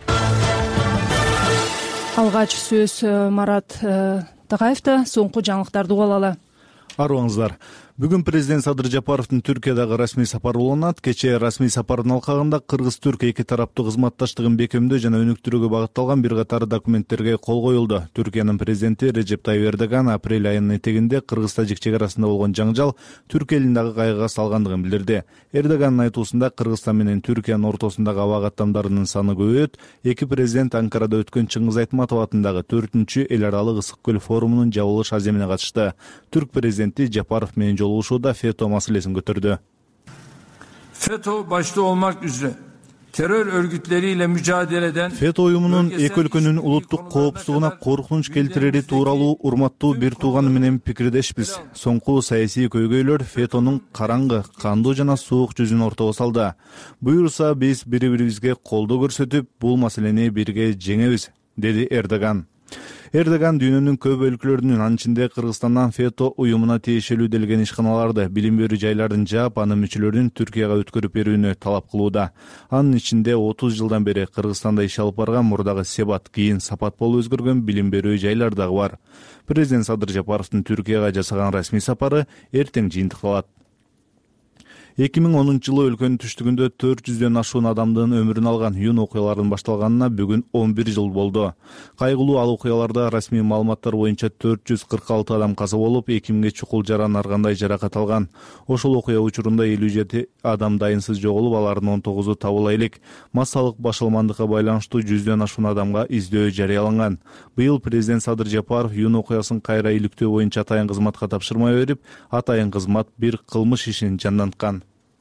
S2: Алгач сөз Марат Тагаевда, соңку жаңылыктарды угуп алалы.
S7: Арыбаңыздар. Бүгүн президент Садыр Жапаровдун Түркиядагы расмий сапары уланат. Кечээ расмий сапардын алкагында кыргыз-түрк эки тараптуу кызматташтыгын бекемдөө жана өнүктүрүүгө багытталган бир катар документтерге кол коюлду. Түркиянын президенти Режеп Тайып Эрдоган апрель айынын этегинде кыргыз-тажик чек арасында болгон жаңжал Түрк элин дагы кайгыга салгандыгын билдирди. Эрдогандын айтуусунда Кыргызстан менен Түркиянын ортосундагы аба каттамдарынын саны көбөйөт. Эки президент Анкарада өткөн Чыңгыз Айтматов атындагы төртүнчү эл аралык ысык көл форумунун жабылыш аземине катышты. Түрк президенти Жапаров менен жолугушууда фето маселесин көтөрдү.
S8: FETÖ başta olmak üzere terör örgütleriyle mücadeleden
S7: фето уюмунун эки өлкөнүн улуттук коопсуздугуна коркунуч келтирери тууралуу урматтуу бир тууган менен пикирдешпиз. Соңку саясий көйгөйлөр фетонун караңгы, кандуу жана суук жүзүн ортого салды. Буюрса биз бири-бирибизге колдоо көрсөтүп, бул маселени бирге жеңебиз, деди Эрдоган. Эрдоган дүйнөнүн көп өлкөлөрүнүн, анын ичинде Кыргызстандан фето уюмуна тиешелүү делген ишканаларды, билим берүү жайларын жаап, анын мүчөлөрүн Түркияга өткөрүп берүүнү талап кылууда. Анын ичинде отуз жылдан бери Кыргызстанда иш алып барган мурдагы Себат, кийин Сапат болуп өзгөргөн билим берүү жайлар дагы бар. Президент Садыр Жапаровдун Түркияга жасаган расмий сапары эртең жыйынтыкталат. эки миң онунчу жылы өлкөнүн түштүгүндө төрт жүздөн ашуун адамдын өмүрүн алган июнь окуяларынын башталганына бүгүн он бир жыл болду. Кайгылуу ал окуяларда расмий маалыматтар боюнча төрт жүз кырк алты адам каза болуп, эки миңге чукул жаран аргандай жаракат алган. Ошол окуя учурунда элүү жети адам дайынсыз жоголуп, алардын он тогузу табыла элек. Массалык башаламандыкка байланыштуу жүздөн ашуун адамга издөө жарыяланган. Быйыл президент Садыр Жапаров июнь окуясын кайра иликтөө боюнча атайын кызматка тапшырма берип, атайын кызмат бир кылмыш ишин жанданткан.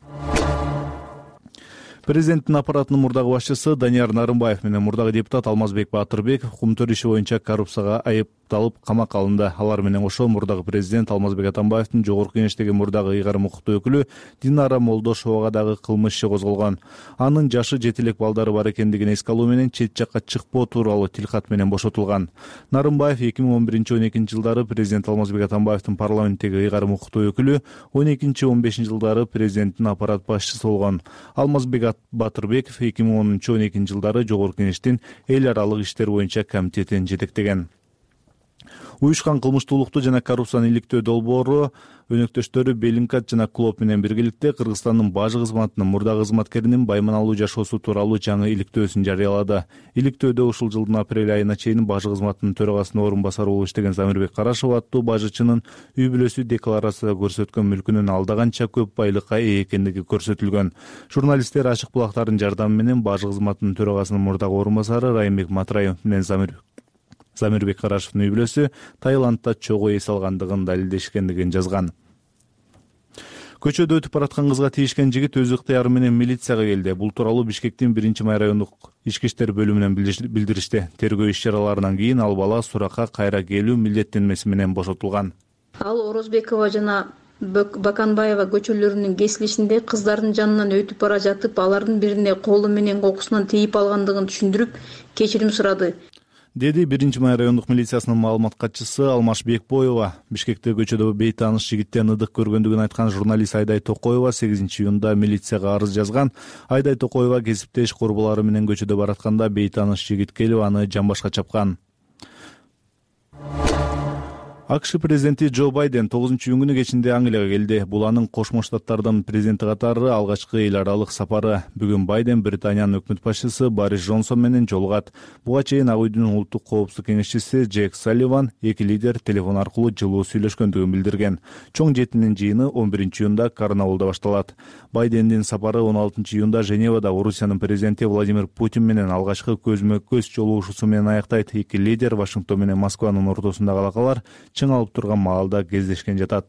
S7: Президенттин аппаратынын мурдагы башчысы Данияр Нарымбаев менен мурдагы депутат Алмазбек Батырбеков кумтөр иши боюнча коррупцияга айыпталып камакка алынды. Алар менен кошо мурдагы президент Алмазбек Атамбаевдин жогорку кеңештеги мурдагы ыйгарым укуктуу өкүлү Динара Молдошовага дагы кылмыш иши козголгон. Анын жашы жети элек балдары бар экендигин эске алуу менен чет жакка чыкпоо тууралуу тилкат менен бошотулган. Нарымбаев эки миң он биринчи он экинчи жылдары президент Алмазбек Атамбаевдин парламенттеги ыйгарым укуктуу өкүлү, он экинчи он бешинчи жылдары президенттин аппарат башчысы болгон. Алмазбек Батырбеков эки миң онунчу он экинчи жылдары жогорку кеңештин эл аралык иштер боюнча комитетин жетектеген. Уюшкан кылмыштуулукту жана коррупцияны иликтөө долбоору өнөктөштөрү Белинкат жана Клоп менен биргеликте Кыргызстандын бажы кызматынын мурдагы кызматкеринин байманалуу жашоосу тууралуу жаңы иликтөөсүн жарыялады. Иликтөөдө ушул жылдын апрель айына чейин бажы кызматынын төрагасынын орун басары болуп иштеген Замирбек Карашев аттуу бажычынын үй бүлөсү декларацияда көрсөткөн мүлкүнүн алдаганча көп байлыкка ээ экендиги көрсөтүлгөн. Журналисттер ачык булактардын жардамы менен бажы кызматынын төрагасынын мурдагы орун басары Райымбек Матраев менен Замирбек Замирбек Карашевдин үй бүлөсү Таиландда чогуу эс алгандыгын далилдешкендигин жазган. Көчөдө өтүп бараткан кызга тийишкен жигит өз ыктыяры менен милицияга келди. Бул тууралуу Бишкектин биринчи май райондук ички иштер бөлүмүнөн билдиришти. Тергөө иш чараларынан кийин ал бала суракка кайра келүү милдеттенмеси менен бошотулган.
S23: Ал Орозбекова жана
S3: Баканбаева көчөлөрүнүн кесилишинде кыздардын жанынан өтүп бара жатып, алардын бирине колу менен кокусунан тийип алгандыгын түшүндүрүп, кечирим сурады,
S7: деди биринчи май райондук милициясынын маалымат катчысы Алмаш Бекбоева. Бишкекте көчөдө бейтааныш жигиттен ыдык көргөндүгүн айткан журналист Айдай Токоева сегизинчи июнда милицияга арыз жазган. Айдай Токоева кесиптеш курбулары менен көчөдө баратканда бейтааныш жигит келип аны жамбашка чапкан. АКШ президенти Джо Байден тогузунчу июнь кечинде Англияга келди. Бул анын Кошмо Штаттардын президенти катары алгачкы эл аралык сапары. Бүгүн Байден Британиянын өкмөт башчысы Борис Джонсон менен жолугат. Буга чейин Ак үйдүн улуттук коопсуздук кеңешчиси Джек Салливан эки лидер телефон аркылуу жылуу сүйлөшкөндүгүн билдирген. Чоң жетинин жыйыны он биринчи июнда Карнаулда башталат. Байдендин сапары он алтынчы июнда Женевада Орусиянын президенти Владимир Путин менен алгачкы көзмө-көз жолугушуусу менен аяктайт. Эки лидер Вашингтон менен Москванын ортосундагы алакалар чың алып турган маалда кездешкен жатат.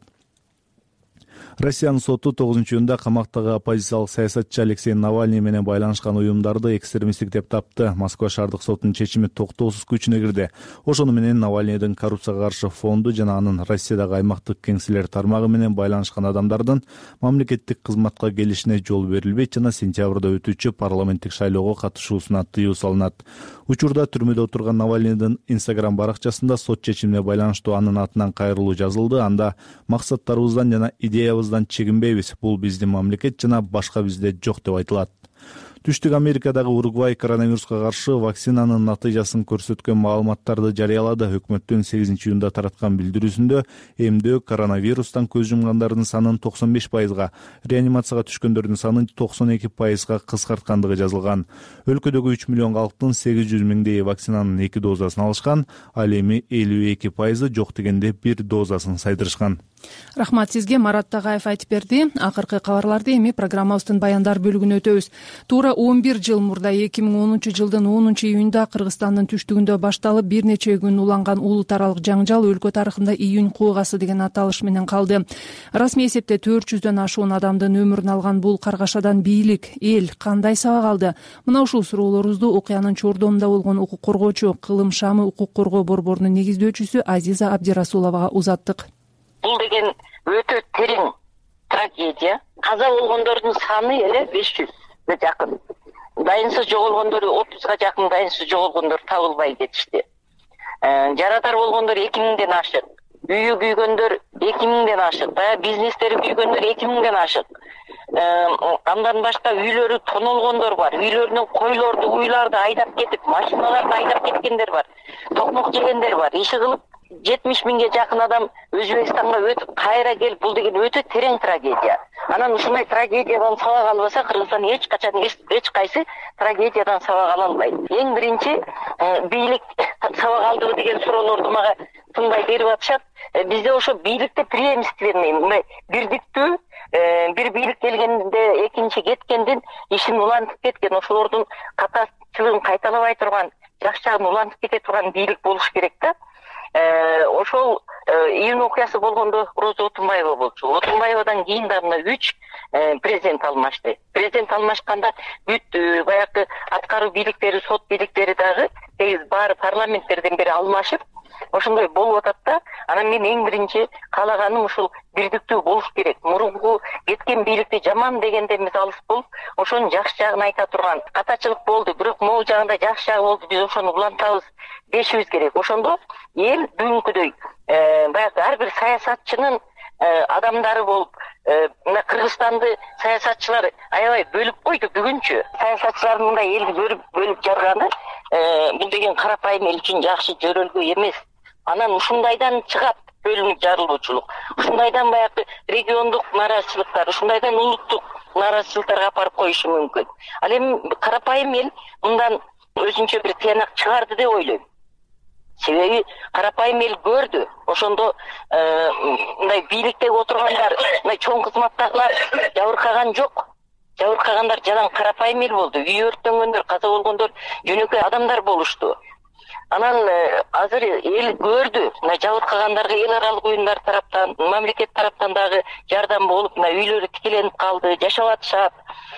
S7: Россиянын соту тогузунчу июнда камактагы оппозициялык саясатчы Алексей Навальный менен байланышкан уюмдарды экстремисттик деп тапты. Москва шаардык сотунун чечими токтоосуз күчүнө кирди. Ошону менен Навальныйдын коррупцияга каршы фонду жана анын Россиядагы аймактык кеңселер тармагы менен байланышкан адамдардын мамлекеттик кызматка келишине жол берилбейт жана сентябрда өтүүчү парламенттик шайлоого катышуусуна тыюу салынат. Учурда түрмөдө отурган Навальныйдын Инстаграм баракчасында сот чечимине байланыштуу анын атынан кайрылуу жазылды. Анда максаттарыбыздан жана идеябыздан чегинбейбиз. Бул биздин мамлекет жана башка бизде жок деп айтылат. Түштүк Америкадагы Уругвай коронавируска каршы вакцинанын натыйжасын көрсөткөн маалыматтарды жарыялады. Өкмөттүн сегизинчи июнда тараткан билдирүүсүндө эмдөө коронавирустан көз жумгандардын санын токсон беш пайызга, реанимацияга түшкөндөрдүн санын токсон эки пайызга кыскарткандыгы жазылган. Өлкөдөгү үч миллион калктын сегиз жүз миңдейи вакцинанын эки дозасын алышкан, ал эми элүү эки пайызы жок дегенде бир дозасын сайдырышкан.
S2: Рахмат сизге. Марат Тагаев айтып берди. Акыркы кабарларды эми программабыздын баяндар бөлүгүнө өтөбүз. Туура он бир жыл мурда эки миң онунчу жылдын онунчу июнда Кыргызстандын түштүгүндө башталып бир нече күн уланган улут аралык жаңжал өлкө тарыхында июнь куугасы деген аталыш менен калды. Расмий эсепте төрт жүздөн ашуун адамдын өмүрүн алган бул каргашадан бийлик, эл кандай сабак алды? Мына ушул суроолорубузду окуянын чордонунда болгон укук коргоочу, Кылым Шамы укук коргоо борборунун негиздөөчүсү Азиза Абдирасуловага узаттык.
S1: Бул деген өтө терең трагедия. Каза болгондордун саны эле беш жүзгө жакын. Дайынсыз жоголгондор отузга жакын, дайынсыз жоголгондор табылбай кетишти. Жарадар болгондор эки миңден ашык. Үйү күйгөндөр эки миңден ашык. Баягы бизнестери күйгөндөр эки миңден ашык. Андан башка үйлөрү тонолгондор бар. Үйлөрүнөн койлорду, уйларды айдап кетип, машиналарды айдап кеткендер бар. Токмок жегендер бар. Иши кылып жетимиш миңге жакын адам Өзбекстанга өтүп кайра келип, бул деген өтө терең трагедия. Анан ушундай трагедиядан сабак албаса, Кыргызстан эч качан эч кайсы трагедиядан сабак ала албайт. Эң биринчи бийлик сабак алдыбы деген суроолорду мага тынбай берип атышат. Бизде ошо бийликте преемственный, мындай бирдиктүү, бир бийлик келгенде экинчи кеткендин ишин улантып кеткен, ошолордун катачылыгын кайталабай турган, жакшыгын улантып кете турган бийлик болуш керек да. Ошол июнь окуясы болгондо Роза Отунбаева болчу. Отунбаевадан кийин да мына үч президент алмашты. Президент алмашканда бүт баягы аткаруу бийликтери, сот бийликтери дагы баары парламенттерден бери алмашып, ошондой болуп атат да. Анан мен эң биринчи каалаганым ушул бирдиктүү болуш керек. Мурунку кеткен бийликти жаман дегенде эмес алыс болуп, ошонун жакшы жагын айта турган. Катачылык болду, бирок могу жагында жакшы жагы болду. Биз ошону улантабыз дешибиз керек. Ошондо эл бүгүнкүдөй баягы ар бир саясатчынын адамдары болуп, мына Кыргызстанды саясатчылар аябай бөлүп койду бүгүнчү. Саясатчылардын мындай элди бөлүп бөлүп жарганы бул деген карапайым эл үчүн жакшы жөрөлгө эмес. Анан ушундайдан чыгат бөлүнүп жарылуучулук. Ушундайдан баягы региондук нааразычылыктар, ушундайдан улуттук нааразычылыктарга апарып коюшу мүмкүн. Ал эми карапайым эл мындан өзүнчө бир тыянак чыгарды деп ойлойм. Себеби карапайым эл көрдү. Ошондо мындай бийликтеги отургандар, мындай чоң кызматтагылар жабыркаган жок. Жабыркагандар жадан карапайым эл болду. Үй өрттөнгөндөр, каза болгондор жөнөкөй адамдар болушту. Анан азыр эл көрдү, мына жабыркагандарга эл аралык уюмдар тараптан, мамлекет тараптан дагы жардам болуп, мына үйлөрү тикеленип калды, жашап атышат.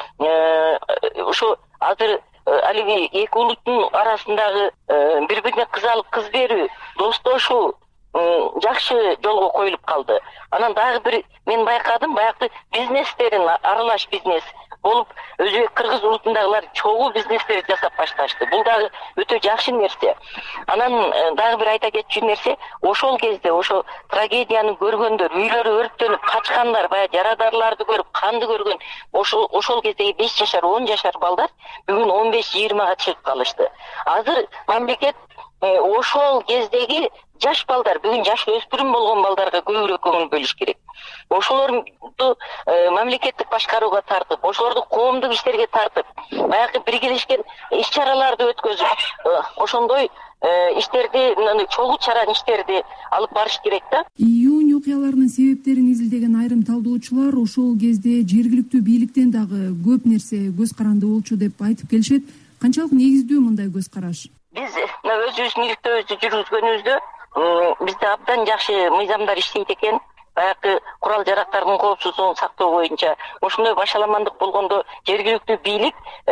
S1: Ошо азыр алиги эки улуттун арасындагы бири-бирине кыз алып кыз берүү, достошуу, жакшы жолго коюлуп калды. Анан дагы бир мен байкадым, баягы бизнестерин аралаш бизнес болуп, өзбек кыргыз улутундагылар чогуу бизнестер жасап башташты. Бул дагы өтө жакшы нерсе. Анан дагы бир айта кетчү нерсе, ошол кезде ошо трагедияны көргөндөр, үйлөрү өрттөнүп качкандар, баягы жарадарларды көрүп, канды көргөн ошол ошол кездеги беш жашар, он жашар балдар бүгүн он беш жыйырмага чыгып калышты. Азыр мамлекет ошол кездеги жаш балдар, бүгүн жаш өспүрүм болгон балдарга көбүрөөк көңүл бөлүш керек. Ошолорду мамлекеттик башкарууга тартып, ошолорду коомдук иштерге тартып, баягы биргелешкен иш-чараларды өткөзүп, ошондой иштерди, чогуу чаран иштерди алып барыш керек да.
S2: Июнь окуяларынын себептерин изилдеген айрым талдоочулар ошол кезде жергиликтүү бийликтен дагы көп нерсе көз каранды болчу деп айтып келишет. Канчалык негиздүү мындай көз караш?
S1: Биз өзүбүздүн иликтөөбүздү жүргүзгөнүбүздө бизде абдан жакшы мыйзамдар иштейт экен. Баягы курал жарактардын коопсуздугун сактоо боюнча ошондой башаламандык болгондо жергиликтүү бийлик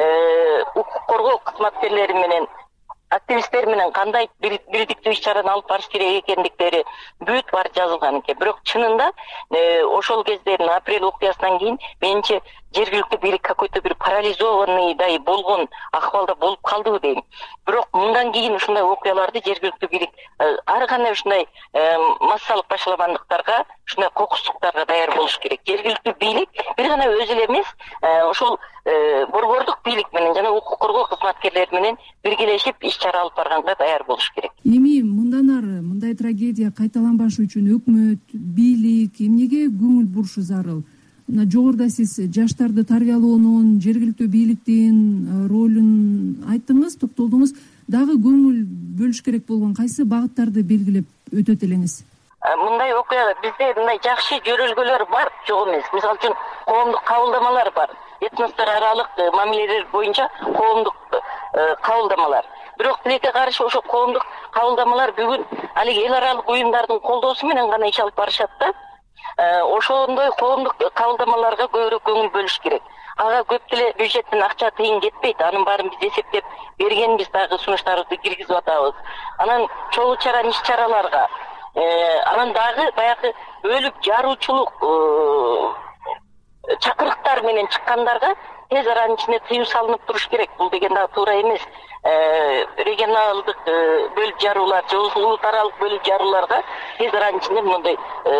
S1: укук коргоо кызматкерлери менен, активисттер менен кандай бирдиктүү иш-чараны алып барыш керек экендиктери бүт бар жазылган экен. Бирок чынында ошол кезде апрель окуясынан кийин менимче жергиликтүү бийлик какой-то бир парализованныйдай болгон акыбалда болуп калдыбы дейм. Бирок мындан кийин ушундай окуяларды жергиликтүү бийлик ар кандай ушундай массалык башаламандыктарга, ушундай кокустуктарга даяр болуш керек. Жергиликтүү бийлик бир гана өзү эле эмес, ошол борбордук бийлик менен жана укук коргоо кызматкерлери менен биргелешип иш-чара алып барганга даяр болуш керек.
S2: Эми мындан ары мындай трагедия кайталанбаш үчүн өкмөт, бийлик эмнеге көңүл бурушу зарыл? Мына жогоруда сиз жаштарды тарбиялоонун, жергиликтүү бийликтин ролун айттыңыз, токтолдуңуз. Дагы көңүл бөлүш керек болгон кайсы багыттарды белгилеп өтөт элеңиз?
S1: Мындай окуя бизде мындай жакшы жөрөлгөлөр бар, жок эмес. Мисалы үчүн коомдук кабылдамалар бар. Этностор аралык мамилелер боюнча коомдук кабылдамалар. Бирок тилекке каршы ошо коомдук кабылдамалар бүгүн алиги эл аралык уюмдардын колдоосу менен гана иш алып барышат да. Ошондой коомдук кабылдамаларга көбүрөөк көңүл бөлүш керек. Ага көп деле бюджеттен акча тыйын кетпейт. Анын баарын биз эсептеп бергенбиз, дагы сунуштарыбызды киргизип атабыз. Анан чогуу чаран иш-чараларга, анан дагы баягы өлүп жаруучулук чакырыктар менен чыккандарга тез аранын ичинде тыюу салынып туруш керек. Бул деген дагы туура эмес. Регионалдык бөлүп жаруулар, же улут аралык бөлүп жарууларга тез аранын ичинде мындай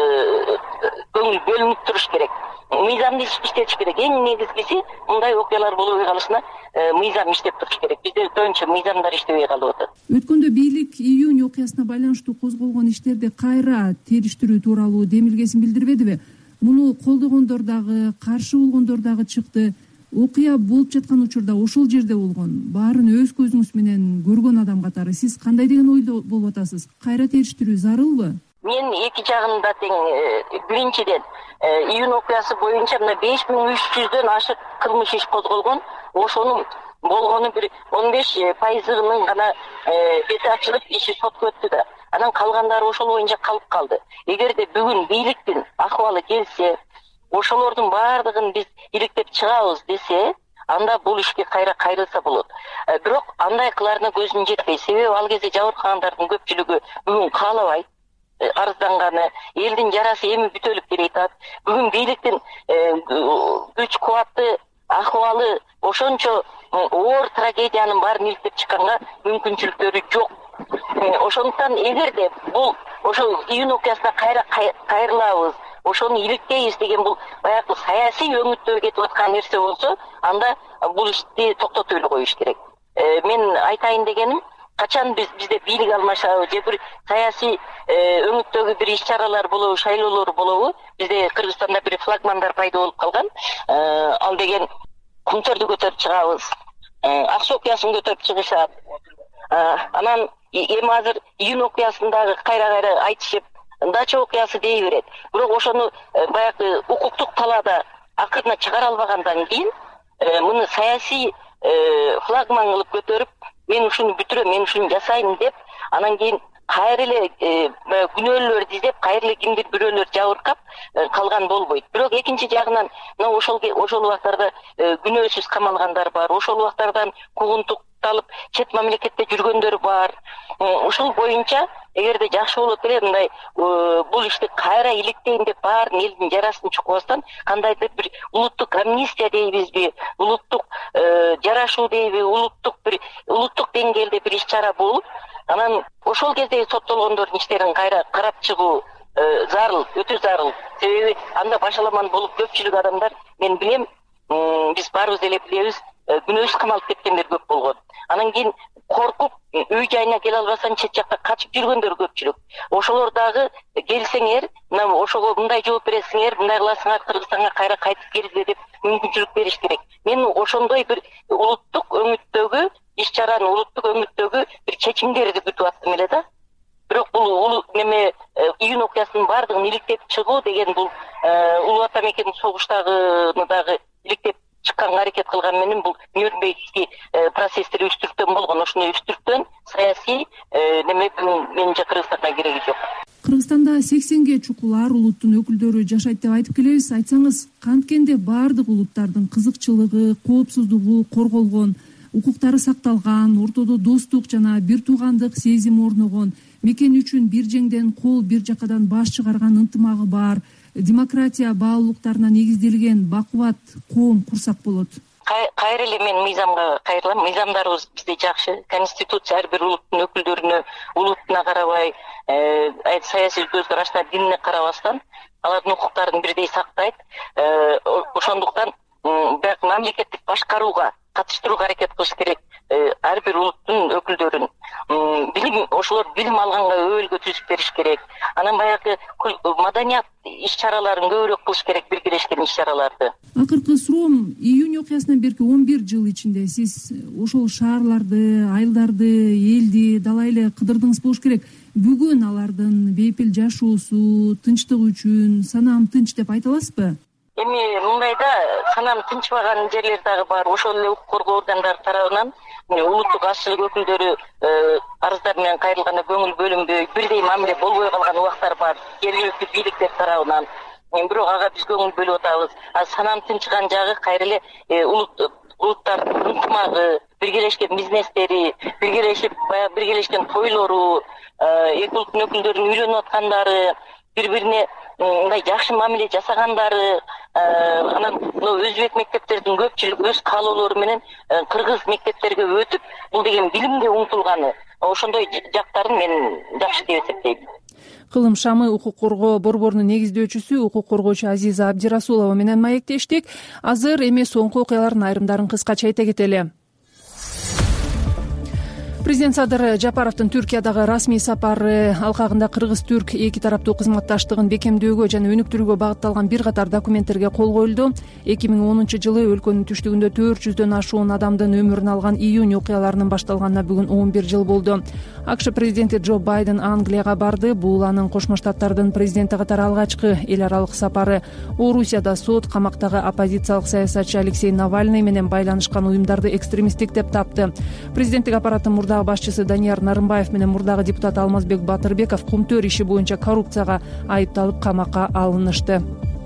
S1: көңүл бөлүнүп туруш керек. Мыйзамды иштетиш керек. Эң негизгиси мындай окуялар болбой калышына мыйзам иштеп туруш керек. Бизде көбүнчө мыйзамдар иштебей калып атат.
S2: Өткөндө бийлик июнь окуясына байланыштуу козголгон иштерди кайра териштирүү тууралуу демилгесин билдирбедиби? Муну колдогондор дагы, каршы болгондор дагы чыкты. Окуя болуп жаткан учурда ошол жерде болгон, баарын өз көзүңүз менен көргөн адам катары сиз кандай деген ойдо болуп атасыз? Кайра териштирүү зарылбы?
S1: Мен эки жагын да тең. Биринчиден, июнь окуясы боюнча мына беш миң үч жүздөн ашык кылмыш иш козголгон. Ошонун болгону бир он беш пайызынын гана бети ачылып, иши сотко өттү да. Анан калгандары ошол боюнча калып калды. Эгерде бүгүн бийликтин акыбалы келсе, ошолордун баардыгын биз иликтеп чыгабыз десе, анда бул ишке кайра кайрылса болот. Бирок андай кыларына көзүм жетпейт. Себеби ал кезде жабыркагандардын көпчүлүгү бүгүн каалабайт арызданганы, элдин жарасы эми бүтөлүп келатат. Бүгүн бийликтин күч кубаты, акыбалы ошончо оор трагедиянын баарын иликтеп чыкканга мүмкүнчүлүктөрү жок. Ошондуктан эгерде бул ошол июнь окуясына кайра кайрылабыз, ошону иликтейбиз деген бул баягы саясий өңүттөргө кетип аткан нерсе болсо, анда бул ишти токтотуп эле коюш керек. Мен айтайын дегеним, качан биз бизде бийлик алмашабы же бир саясий өңүттөгү бир иш-чаралар болобу, шайлоолор болобу, бизде Кыргызстанда бир флагмандар пайда болуп калган. Ал деген Кумтөрдү көтөрүп чыгабыз, Ак суу окуясын көтөрүп чыгышат. Анан эми азыр июнь окуясындагы кайра-кайра айтышып, Дача окуясы дей берет. Бирок ошону баягы укуктук талаада акырына чыгара албагандан кийин муну саясий флагман кылып көтөрүп, мен ушуну бүтүрөм, мен ушуну жасайм деп, анан кийин кайра эле күнөөлөрдү издеп, кайра эле кимдир бирөөлөр жабыркап калган болбойт. Бирок экинчи жагынан мына ошол ошол убактарда күнөөсүз камалгандар бар, ошол убактардан куугунтукталып чет мамлекетте жүргөндөр бар. Ошол боюнча эгерде жакшы болот эле мындай бул ишти кайра иликтейин деп баардын элдин жарасын чукпастан кандайдыр бир улуттук амнистия дейбизби, улуттук жарашуу дейби, улуттук бир улуттук деңгээлде бир иш чара болуп, анан ошол кезде соттолгондордун иштерин кайра карап чыгуу зарыл, өтө зарыл. Себеби анда башаламан болуп көпчүлүк адамдар, мен билем, биз баарыбыз эле билебиз, күнөөсүз камалып кеткендер көп болгон. Анан кийин коркуп үй жайына келе албастан чет жакка качып жүргөндөр көпчүлүк. Ошолор дагы келсеңер, мына ошого мындай жооп бересиңер, мындай кыласыңар, Кыргызстанга кайра кайтып келгиле деп мүмкүнчүлүк бериш керек. Мен ошондой бир улуттук өңүттөгү иш чараны, улуттук өңүттөгү бир чечимдерди күтүп аттым эле да. Бирок бул неме июнь окуясынын баардыгын иликтеп чыгуу деген бул улуу ата мекен согуштагыны дагы иликтеп чыкканга аракет кылган менен бул Нюрнбергский процесстери үстүртөн болгон. Ошону үстүртөн саясий неме менин Кыргызстанга кереги жок.
S2: Кыргызстанда сексенге чукулар улуттун өкүлдөрү жашайт деп айтып келебиз. Айтсаңыз, канткенде баардык улуттардын кызыкчылыгы, коопсуздугу корголгон, укуктары сакталган, ортодо достук жана бир туугандык сезим орногон, мекен үчүн бир жеңден кол, бир жакадан баш чыгарган ынтымагы бар, демократия баалуулуктарына негизделген бакубат коом курсак болот.
S1: Кайра эле мен мыйзамга кайрылам. Мыйзамдарыбыз бизде жакшы. Конституция ар бир улуттун өкүлдөрүнө, улутуна карабай, саясий көз карашына, динине карабастан алардын укуктарын бирдей сактайт. Ошондуктан бирок мамлекеттик башкарууга катыштырууга аракет кылыш керек. Ар бир улуттун өкүлдөрүн билим, ошолор билим алганга өбөлгө түзүп бериш керек. Анан баягы маданият иш чараларын көбүрөөк кылыш керек, биргелешкен иш чараларды.
S2: Акыркы суроом, июнь окуясынан берки он бир жыл ичинде сиз ошол шаарларды, айылдарды, элди далай эле кыдырдыңыз болуш керек. Бүгүн алардын бейпил жашоосу, тынчтыгы үчүн санаам тынч деп айта аласызбы?
S1: Эми мындайда санам тынчбаган жерлер дагы бар. Ошол эле укук коргоо органдары тарабынан улуттук азчылык өкүлдөрү арыздар менен кайрылганда көңүл бөлүнбөй, бирдей мамиле болбой калган убактар бар жергиликтүү бийликтер тарабынан. Бирок ага биз көңүл бөлүп атабыз. А санам тынчыган жагы кайра эле улуттардын ынтымагы, биргелешкен бизнестери, биргелешип баягы биргелешкен тойлору, эки улуттун өкүлдөрүнүн үйлөнүп аткандары, бири-бирине мындай жакшы мамиле жасагандары, анан өзбек мектептердин көпчүлүгү өз каалоолору менен кыргыз мектептерге өтүп, бул деген билимге умтулганы, ошондой жактарын мен жакшы деп эсептейм.
S2: Кылым шамы укук коргоо борборунун негиздөөчүсү, укук коргоочу Азиза Абдирасулова менен маектештик. Азыр эми соңку окуялардын айрымдарын кыскача айта кетели. Президент Садыр Жапаровдун Түркиядагы расмий сапары алкагында кыргыз-түрк эки тараптуу кызматташтыгын бекемдөөгө жана өнүктүрүүгө багытталган бир катар документтерге кол коюлду. эки миң онунчу жылы өлкөнүн түштүгүндө төрт жүздөн ашуун адамдын өмүрүн алган июнь окуяларынын башталганына бүгүн он бир жыл болду. АКШ президенти Джо Байден Англияга барды. Бул анын Кошмо Штаттардын президенти катары алгачкы эл аралык сапары. Орусияда сот камактагы оппозициялык саясатчы Алексей Навальный менен байланышкан уюмдарды экстремисттик деп тапты. Президенттик аппараттын мурдагы башчысы Данияр Нарымбаев менен мурдагы депутат Алмазбек Батырбеков кумтөр иши боюнча коррупцияга айыпталып камакка алынышты.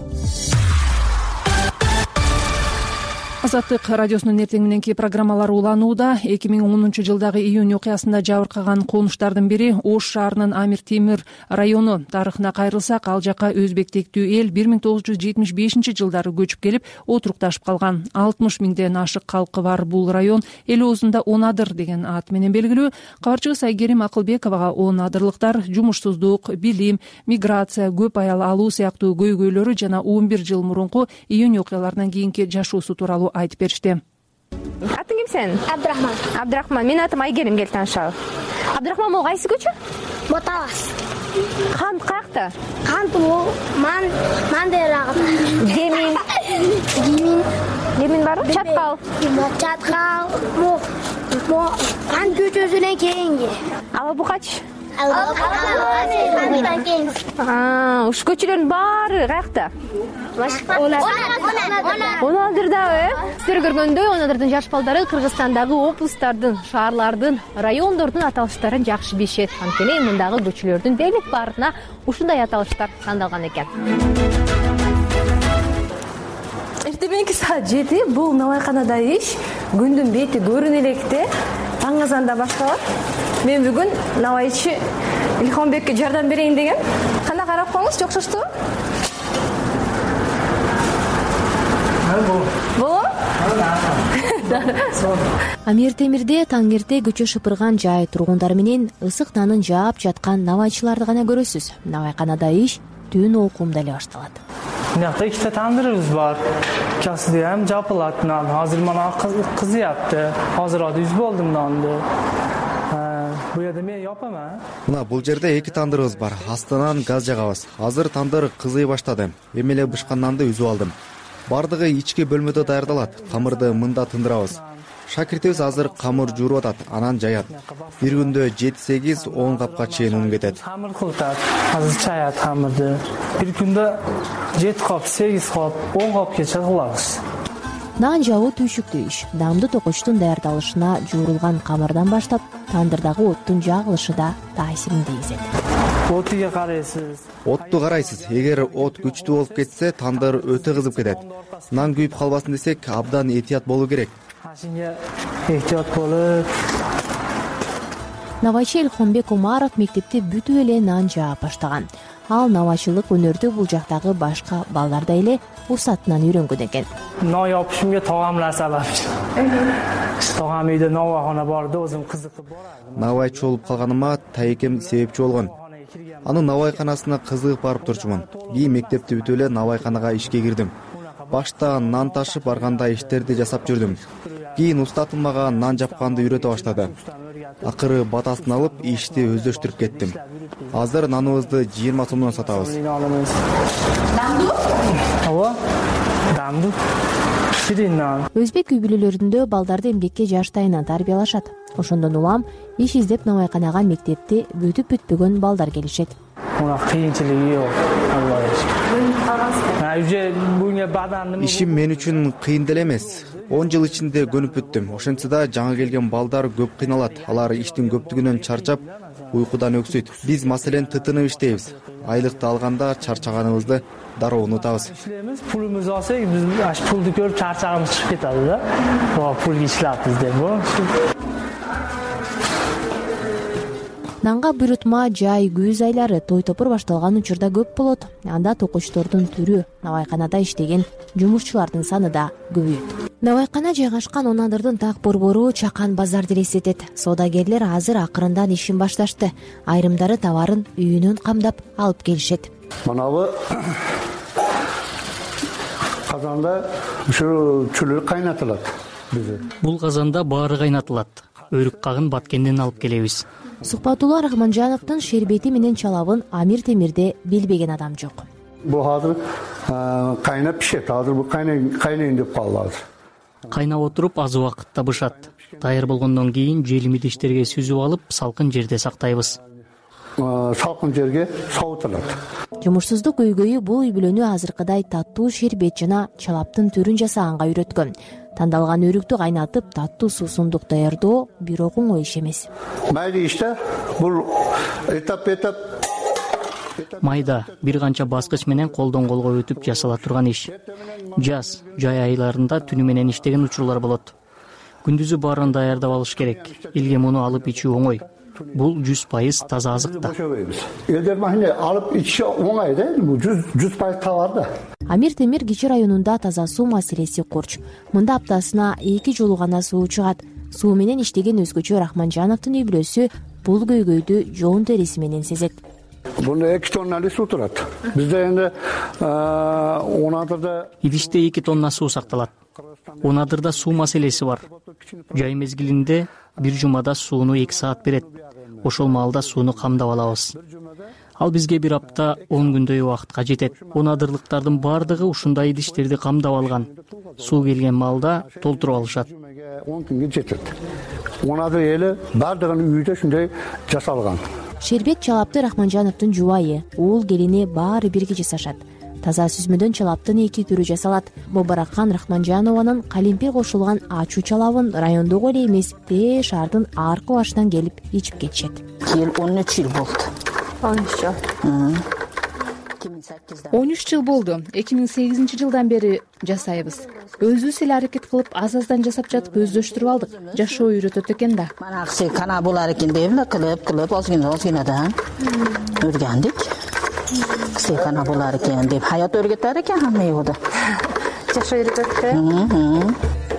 S2: Азаттык радиосунун эртең мененки программалары уланууда. эки миң онунчу жылдагы июнь окуясында жабыркаган конуштардын бири Ош шаарынын Амир Темир району. Тарыхына кайрылсак, ал жака өзбек тектүү эл бир миң тогуз жүз жетимиш бешинчи жылдары көчүп келип отурукташып калган. алтымыш миңден ашык калкы бар бул район эл оозунда Онадыр деген ат менен белгилүү. Кабарчыбыз Айгерим Акылбековага онадырлыктар жумушсуздук, билим, миграция, көп аял алуу сыяктуу көйгөйлөрү жана он бир жыл мурунку июнь окуяларынан кийинки жашоосу тууралуу айтып беришти.
S10: Атың ким сен? Абдрахман. Абдрахман, менин атым Айгерим, кел таанышалы. Абдрахман, бул кайсы көчө?
S11: Боталас.
S10: Кант каякта?
S11: Кант бул ман мандерагы.
S10: Демин.
S11: Демин.
S10: Демин барбы? Чаткал.
S11: Чаткал. Мо. Мо. Кант көчөсүнөн кийинги.
S10: Ала букач? Уш көчөлөрдүн баары каякта? Онадырдабы, э? Сиздер көргөндөй Онадырдын жаш балдары Кыргызстандагы облустардын, шаарлардын, райондордун аталыштарын жакшы билишет. Анткени мындагы көчөлөрдүн дээрлик баарына ушундай аталыштар тандалган экен. Эртең саат жети бул Набайканада иш. Күндүн бети көрүнө электе. Таң азанда башталат. Мен бүгүн Набайчы
S13: Илхонбекке жардам берейин деген. Кандай карап коңуз, жокшоштубу? Болобу?
S15: Амир Темирде таң эрте көчө шыпырган жай тургундары менен ысык наанын жаап жаткан навайчыларды гана көрөсүз. Навайканада иш түн окуумда эле башталат.
S23: Мынакта ikkita тандырыбыз бар. Ikkisida ham жапылат нан. Азыр мана кызыяпты. Азыр ада үз болдум нанды. Бу жерде мен япам.
S24: Мына бул жерде эки тандырыбыз бар. Астынан газ жагабыз. Азыр тандыр кызый баштады. Эми эле бышкан нанды үзүп алдым. Бардыгы ички бөлмөдө даярдалат. Камырды мында тындырабыз. Шакиртибиз азыр камыр жууруп атат, анан жаят. Бир күндө жети сегиз он капка чейин ун кетет.
S23: Камыр кылтат. Азыр чаят камырды. Бир күндө жети кап, сегиз кап, он капкача кылабыз.
S15: Нан жабуу түйшүктүү иш. Дамды токочтун даярдалышына жуурулган камырдан баштап, тандырдагы оттун жагылышы да таасирин тийгизет.
S23: Оттуга карайсыз.
S24: Отту карайсыз. Эгер от күчтүү болуп кетсе, тандыр өтө кызып кетет. Нан күйүп калбасын десек, абдан этият болуу керек.
S23: Ашинге эhtiyot болуп.
S15: Навайчы Илхонбек Омаров мектепте бүтүп эле нан жаап баштаган. Ал навайчылык өнөрдү бул жактагы башка балдардай эле урсатынан үйрөнгөн экен.
S23: Нан япышымга тагамлар сабап. Тагам үйдө навайхана бар да, өзүм кызыкып барам.
S24: Навайчы болуп калганыма тайекем себепчи болгон. Анын навайканасына кызыгып барып турчумун. Кийин мектепти бүтүп эле навайканага ишке кирдим. Башта нан ташып барганда иштерди жасап жүрдүм. Кийин устатым мага нан жапканды үйрөтө баштады. Акыры батасын алып, ишти өздөштүрүп кеттим. Азыр наныбызды жыйырма сомдон сатабыз.
S23: Дамду? Ооба. Дамду. Ширин нан.
S15: Өзбек үй бүлөлөрүндө балдарды эмгекке жаштайынан тарбиялашат. Ошондон улам иш издеп навайканага мектепти бүтүп бүтпөгөн балдар келишет.
S23: Мына кыйынчылыгы жок.
S24: Ишим мен үчүн кыйын деле эмес. он жыл ичинде көнүп бүттүм. Ошентсе да жаңы келген балдар көп кыйналат. Алар иштин көптүгүнөн чарчап, уйкудан өксүйт. Биз маселен тытынып иштейбиз. Айлыкты алганда чарчаганыбызды дароо унутабыз.
S23: Пулубуз алсак, биз аш пулду көрүп чарчаганыбыз чыгып кетет да. Ооба, пулга иштелаппыз деп.
S15: Нанга буйрутма жай күз айлары той топур башталган учурда көп болот. Анда токучтордун түрү, навайканада иштеген жумушчулардын саны да көбөйөт. Навайкана жайгашкан Онадырдын так борбору Чакан базарды элестетет. Соодагерлер азыр акырындан ишин башташты. Айрымдары товарын үйүнөн камдап алып келишет.
S9: Манабы казанда ушу чүлү кайнатылат.
S18: Бул казанда баары кайнатылат. Өрүк кагын Баткенден алып келебиз.
S15: Сухбатулла Рахманжановдун шербети менен чалабын Амир Темирде билбеген адам жок.
S9: Бул азыр кайнап пишет, азыр бул кайнайын деп калды.
S18: Кайнап отуруп аз убакытта бышат. Даяр болгондон кийин желим идиштерге сүзүп алып, салкын жерде сактайбыз.
S9: Салкын жерге соотулат.
S15: Жумушсуздук көйгөйү бул үй бүлөнү азыркыдай таттуу шербет жана чалаптын түрүн жасаганга үйрөткөн. Тандалган өрүктү кайнатып, таттуу суусундук даярдоо бирок оңой иш эмес.
S9: Майда иште бул этап-этап
S18: майда бир канча баскыч менен колдон колго өтүп жасала турган иш. Жаз, жай айларында түнү менен иштеген учурлар болот. Күндүзү баарын даярдап алыш керек. Элге муну алып ичүү оңой. Бул жүз пайыз таза азыкта.
S9: Элдер махине алып ичиши оңой да, бул жүз пайыз товар да.
S15: Амир Темир Кичи районунда таза суу маселеси корч. Мында аптасына эки жолу гана суу чыгат. Суу менен иштеген өзгөчө Рахманжановдун үй бүлөсү бул көйгөйдү жоон териси менен сезет.
S9: Бунда эки тоннали суу турат. Бизде энди Онадырда
S18: идиште эки тонна суу сакталат. Онадырда суу маселеси бар. Жай мезгилинде бир жумада сууну эки саат берет. Ошол маалда сууну камдап алабыз. Ал бизге бир апта он күндөй убакытка жетет. Онадырлыктардын бардыгы ушундай идиштерди камдап алган. Суу келген маалда толтуруп алышат.
S9: он күнгө жетет. Онадыр эли бардыгын үйдө ушундай жасалган.
S15: Шербет чалапты Рахманжановдун жубайы, уул келини баары бирге жасашат. Таза сүзмөдөн чалаптын эки түрү жасалат. Бобаракан Рахманжанованын калимпир кошулган ачуу чалабын райондогу эле эмес, те шаардын аркы башынан келип ичип кетишет.
S1: он үч жыл болду.
S13: он үч жыл.
S4: он үч жыл болду. эки миң сегизинчи жылдан бери жасайбыз. Өзүбүз эле аракет кылып, аз аздан жасап жатып өздөштүрүп алдык. Жашоо үйрөтөт экен да.
S12: Манакысы кана болар экен деп эле кылып, кылып, озгина озгинадан үйрөнгөндүк. Кысы кана болар экен деп хаят өргөтөр экен хаммайга.
S13: Жашоо үйрөтөт да.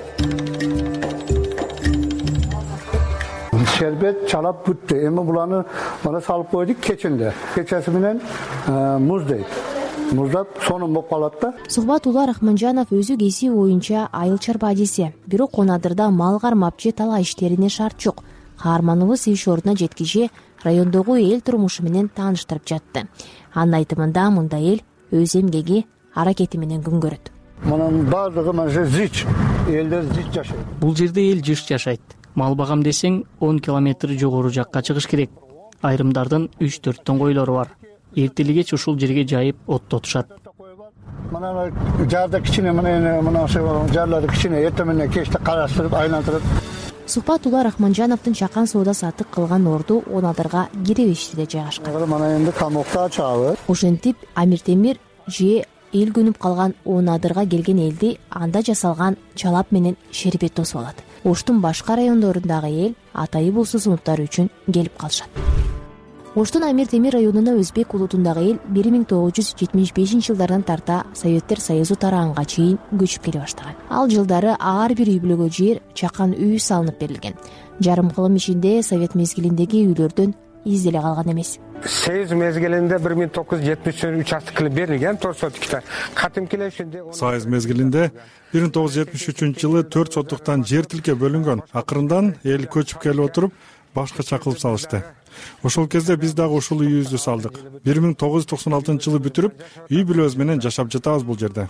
S9: Şerbet çalap bitti. Ama bulanı bana salıp koyduk keçinde. Keçesi bilen muz deydi. Muzlap sonun болып қалады да.
S15: Сухбатулла Рахманжанов өзү кесип боюнча айыл чарба адиси. Бирок Онадырда мал кармап же тала иштерине шарт жок. Каарманыбыз иш ордуна жеткиче райондогу эл турмушу менен тааныштырып жатты. Анын айтымында мындай эл өз эмгеги, аракети менен күн көрөт.
S9: Мунун баардыгы мына зич, элдер зич жашайт.
S18: Бул жерде эл жыш жашайт. Мал багам десең он километр жогору жакка чыгыш керек. Айрымдардын үч төрттөн койлору бар. Эртелигеч ушул жерге жайып оттотушат.
S9: Мына жарда кичине мына мына жарларды кичине эртеменен кечте караштырып, айлантырып.
S15: Сухбатулла Рахманжановдун чакан соода сатык кылган орду Онадырга киребеште жайгашкан.
S9: Мына энди камокта чабы.
S15: Ошентип Амир Темир же эл көнүп калган Онадырга келген элди анда жасалган чалап менен шербет тосуп алат. Оштун башка райондорундагы эл атайы болсо сунуттары үчүн келип калышат. Оштун Амир Темир районуна өзбек улутундагы эл бир миң тогуз жүз жетимиш бешинчи жылдардан тарта Советтер Союзу тарааганга чейин көчүп келе баштаган. Ал жылдары ар бир үй бүлөгө жер, чакан үй салынып берилген. Жарым кылым ичинде Совет мезгилиндеги үйлөрдөн из деле калган эмес.
S16: Союз мезгилинде бир миң тогуз жүз жетимиш участок берилген төрт сотукта. Катымкилешинде
S17: Союз мезгилинде бир миң тогуз жүз жетимиш үчүнчү жылы төрт сотуктан жер тилке бөлүнгөн. Акырындан эл көчүп келип отуруп, башкача кылып салышты. Ошол кезде биз дагы ушул үйүбүздү салдык. бир миң тогуз жүз токсон алтынчы жылы бүтүрүп, үй бүлөбүз менен жашап жатабыз бул жерде.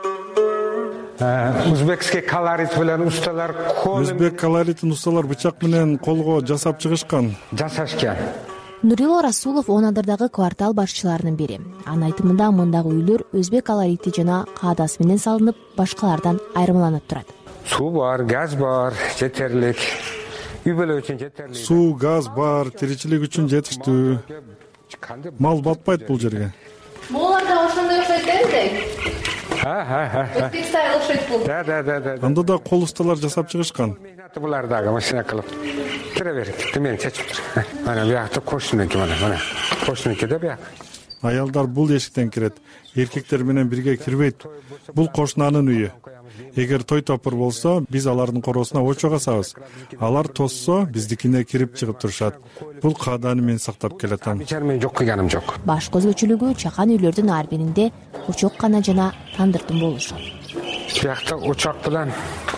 S16: Өзбекский колорит менен усталар кол
S17: Өзбек колоритин усталар бычак менен колго жасап чыгышкан.
S16: Жасашкан.
S15: Нурило Расулов Онадырдагы квартал башчыларынын бири. Анын айтымында мындагы үйлөр өзбек колорити жана каадасы менен салынып, башкалардан айырмаланып турат.
S16: Суу бар, газ бар, жетерлик. Үй бүлө үчүн жетерлик.
S17: Суу, газ бар, тиричилик үчүн жетиштүү. Мал батпайт бул жерге.
S13: Булар да ошондой окшойт да.
S16: Ha ha ha.
S13: Өзбек стайл окшойт бул.
S16: Да да да да.
S17: Анда да кол усталар жасап чыгышкан.
S16: Булар дагы машина кылып. Кире берет. Мен чечип тур. Мана биякта кошунуки мана, мана. Кошунуки да бияк.
S17: Аялдар бул эшиктен кирет. Эркектер менен бирге кирбейт. Бул кошунанын үйү. Эгер той топур болсо, биз алардын коросуна очо касабыз. Алар тоссо, биздикине кирип чыгып турушат. Бул кааданы мен сактап келатам.
S16: Мен жок кыйганым жок.
S15: Башкы өзгөчөлүгү чакан үйлөрдүн ар биринде очок гана жана тандырдын болушу.
S16: Биякта очок менен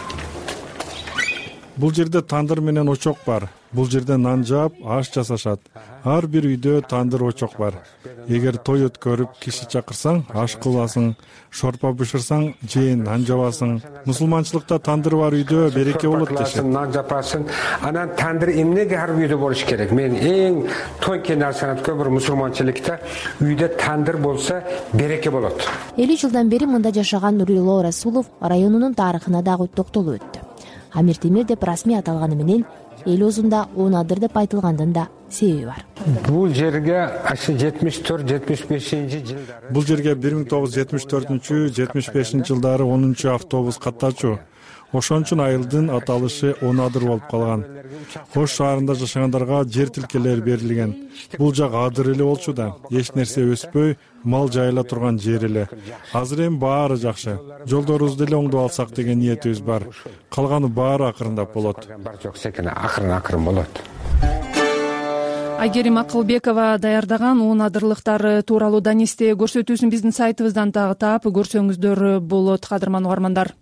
S17: Бул жерде тандыр менен очок бар. Бул жерде нан жаап, аш жасашат. Ар бир үйдө тандыр очок бар. Эгер той өткөрүп киши чакырсаң, аш кыласың, шорпа бышырсаң, же нан жабасың. Мусулманчылыкта тандыр бар үйдө береке болот дешет.
S16: Нан жапасың. Анан тандыр эмнеге ар үйдө болуш керек? Мен эң тонкий нерсени көбүр мусулманчылыкта үйдө тандыр болсо береке болот.
S15: элүү жылдан бери мында жашаган Нурило Расулов районунун тарыхына дагы токтолуп өттү. Амир Темир деп расмий аталганы менен эл оозунда Онадыр деп айтылгандын да себеби бар.
S16: Бул жерге жетимиш төрт жетимиш бешинчи жылдары
S17: Бул жерге бир миң тогуз жүз жетимиш төртүнчү жетимиш бешинчи жылдары онунчу автобус каттачу. Ошон үчүн айылдын аталышы Онадыр болуп калган. Ош шаарында жашагандарга жер тилкелери берилген. Бул жак адыр эле болчу да, эч нерсе өспөй, мал жайыла турган жер эле. Азыр эми баары жакшы. Жолдорубузду эле оңдоп алсак деген ниетибиз бар. Калганы баары акырындап болот.
S16: Жок секене акырын-акырын болот.
S2: Айгерим Акылбекова даярдаган Онадырлыктар тууралуу данисте көрсөтүүсүн биздин сайтыбыздан дагы таап көрсөңүздөр болот, кадырман угармандар.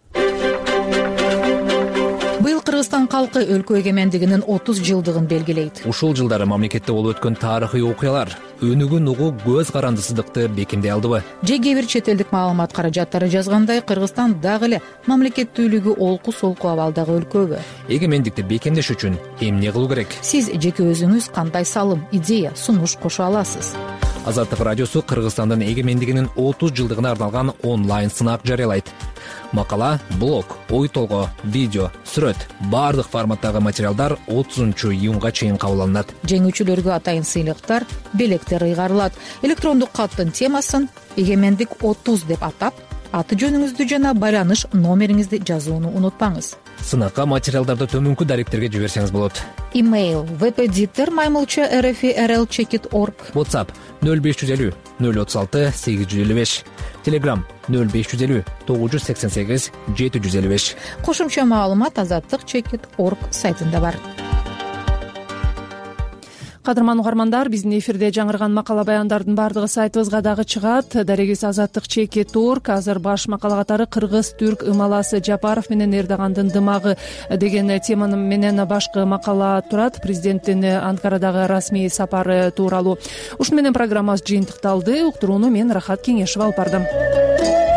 S25: Быйыл Кыргызстан калкы өлкө эгемендигинин отуз жылдыгын белгилейт.
S26: Ушул жылдары мамлекетте болуп өткөн тарыхый окуялар өнүгүн угуу көз карандысыздыкты бекемдей алдыбы?
S25: Же кээ бир чет элдик маалымат каражаттары жазгандай, Кыргызстан дагы эле мамлекеттүүлүгү олку-солку абалдагы өлкөбү?
S26: Эгемендикти бекемдеш үчүн эмне кылуу керек?
S25: Сиз жеке өзүңүз кандай салым, идея, сунуш кошо аласыз?
S26: Азаттык радиосу Кыргызстандын эгемендигинин отуз жылдыгына арналган онлайн сынак жарыялайт. Макала, блог, ой толгоо, видео, сүрөт баардык форматтагы материалдар отузунчу июнга чейин кабыл алынат.
S25: Жеңүүчүлөргө атайын сыйлыктар, белектер ыйгарылат. Электрондук каттын темасын эгемендик отуз деп атап, аты жөнүңүздү жана байланыш номериңизди жазууну унутпаңыз.
S26: Сынакка материалдарды төмөнкү даректерге жиберсеңиз болот.
S25: Имейл веб-эдитор маймылча rf rl check it org.
S26: WhatsApp нөл беш жүз элүү нөл отуз алты сегиз жүз элүү беш. Telegram нөл беш жүз элүү тогуз жүз сексен сегиз жети жүз элүү беш.
S25: Кошумча маалымат азаттык check it org сайтында бар.
S2: Кадырман угармандар, биздин эфирде жаңырган макала баяндардын баардыгы сайтыбызга дагы чыгат. Дарегиз азаттык check it org. Азыр баш макала катары кыргыз түрк Ымаласы Жапаров менен Эрдогандын дымагы деген тема менен башкы макала турат. Президенттин Анкарадагы расмий сапары тууралуу. Ушуну менен программабыз жыйынтыкталды. Уктурууну мен Рахат Кеңешева алып бардым.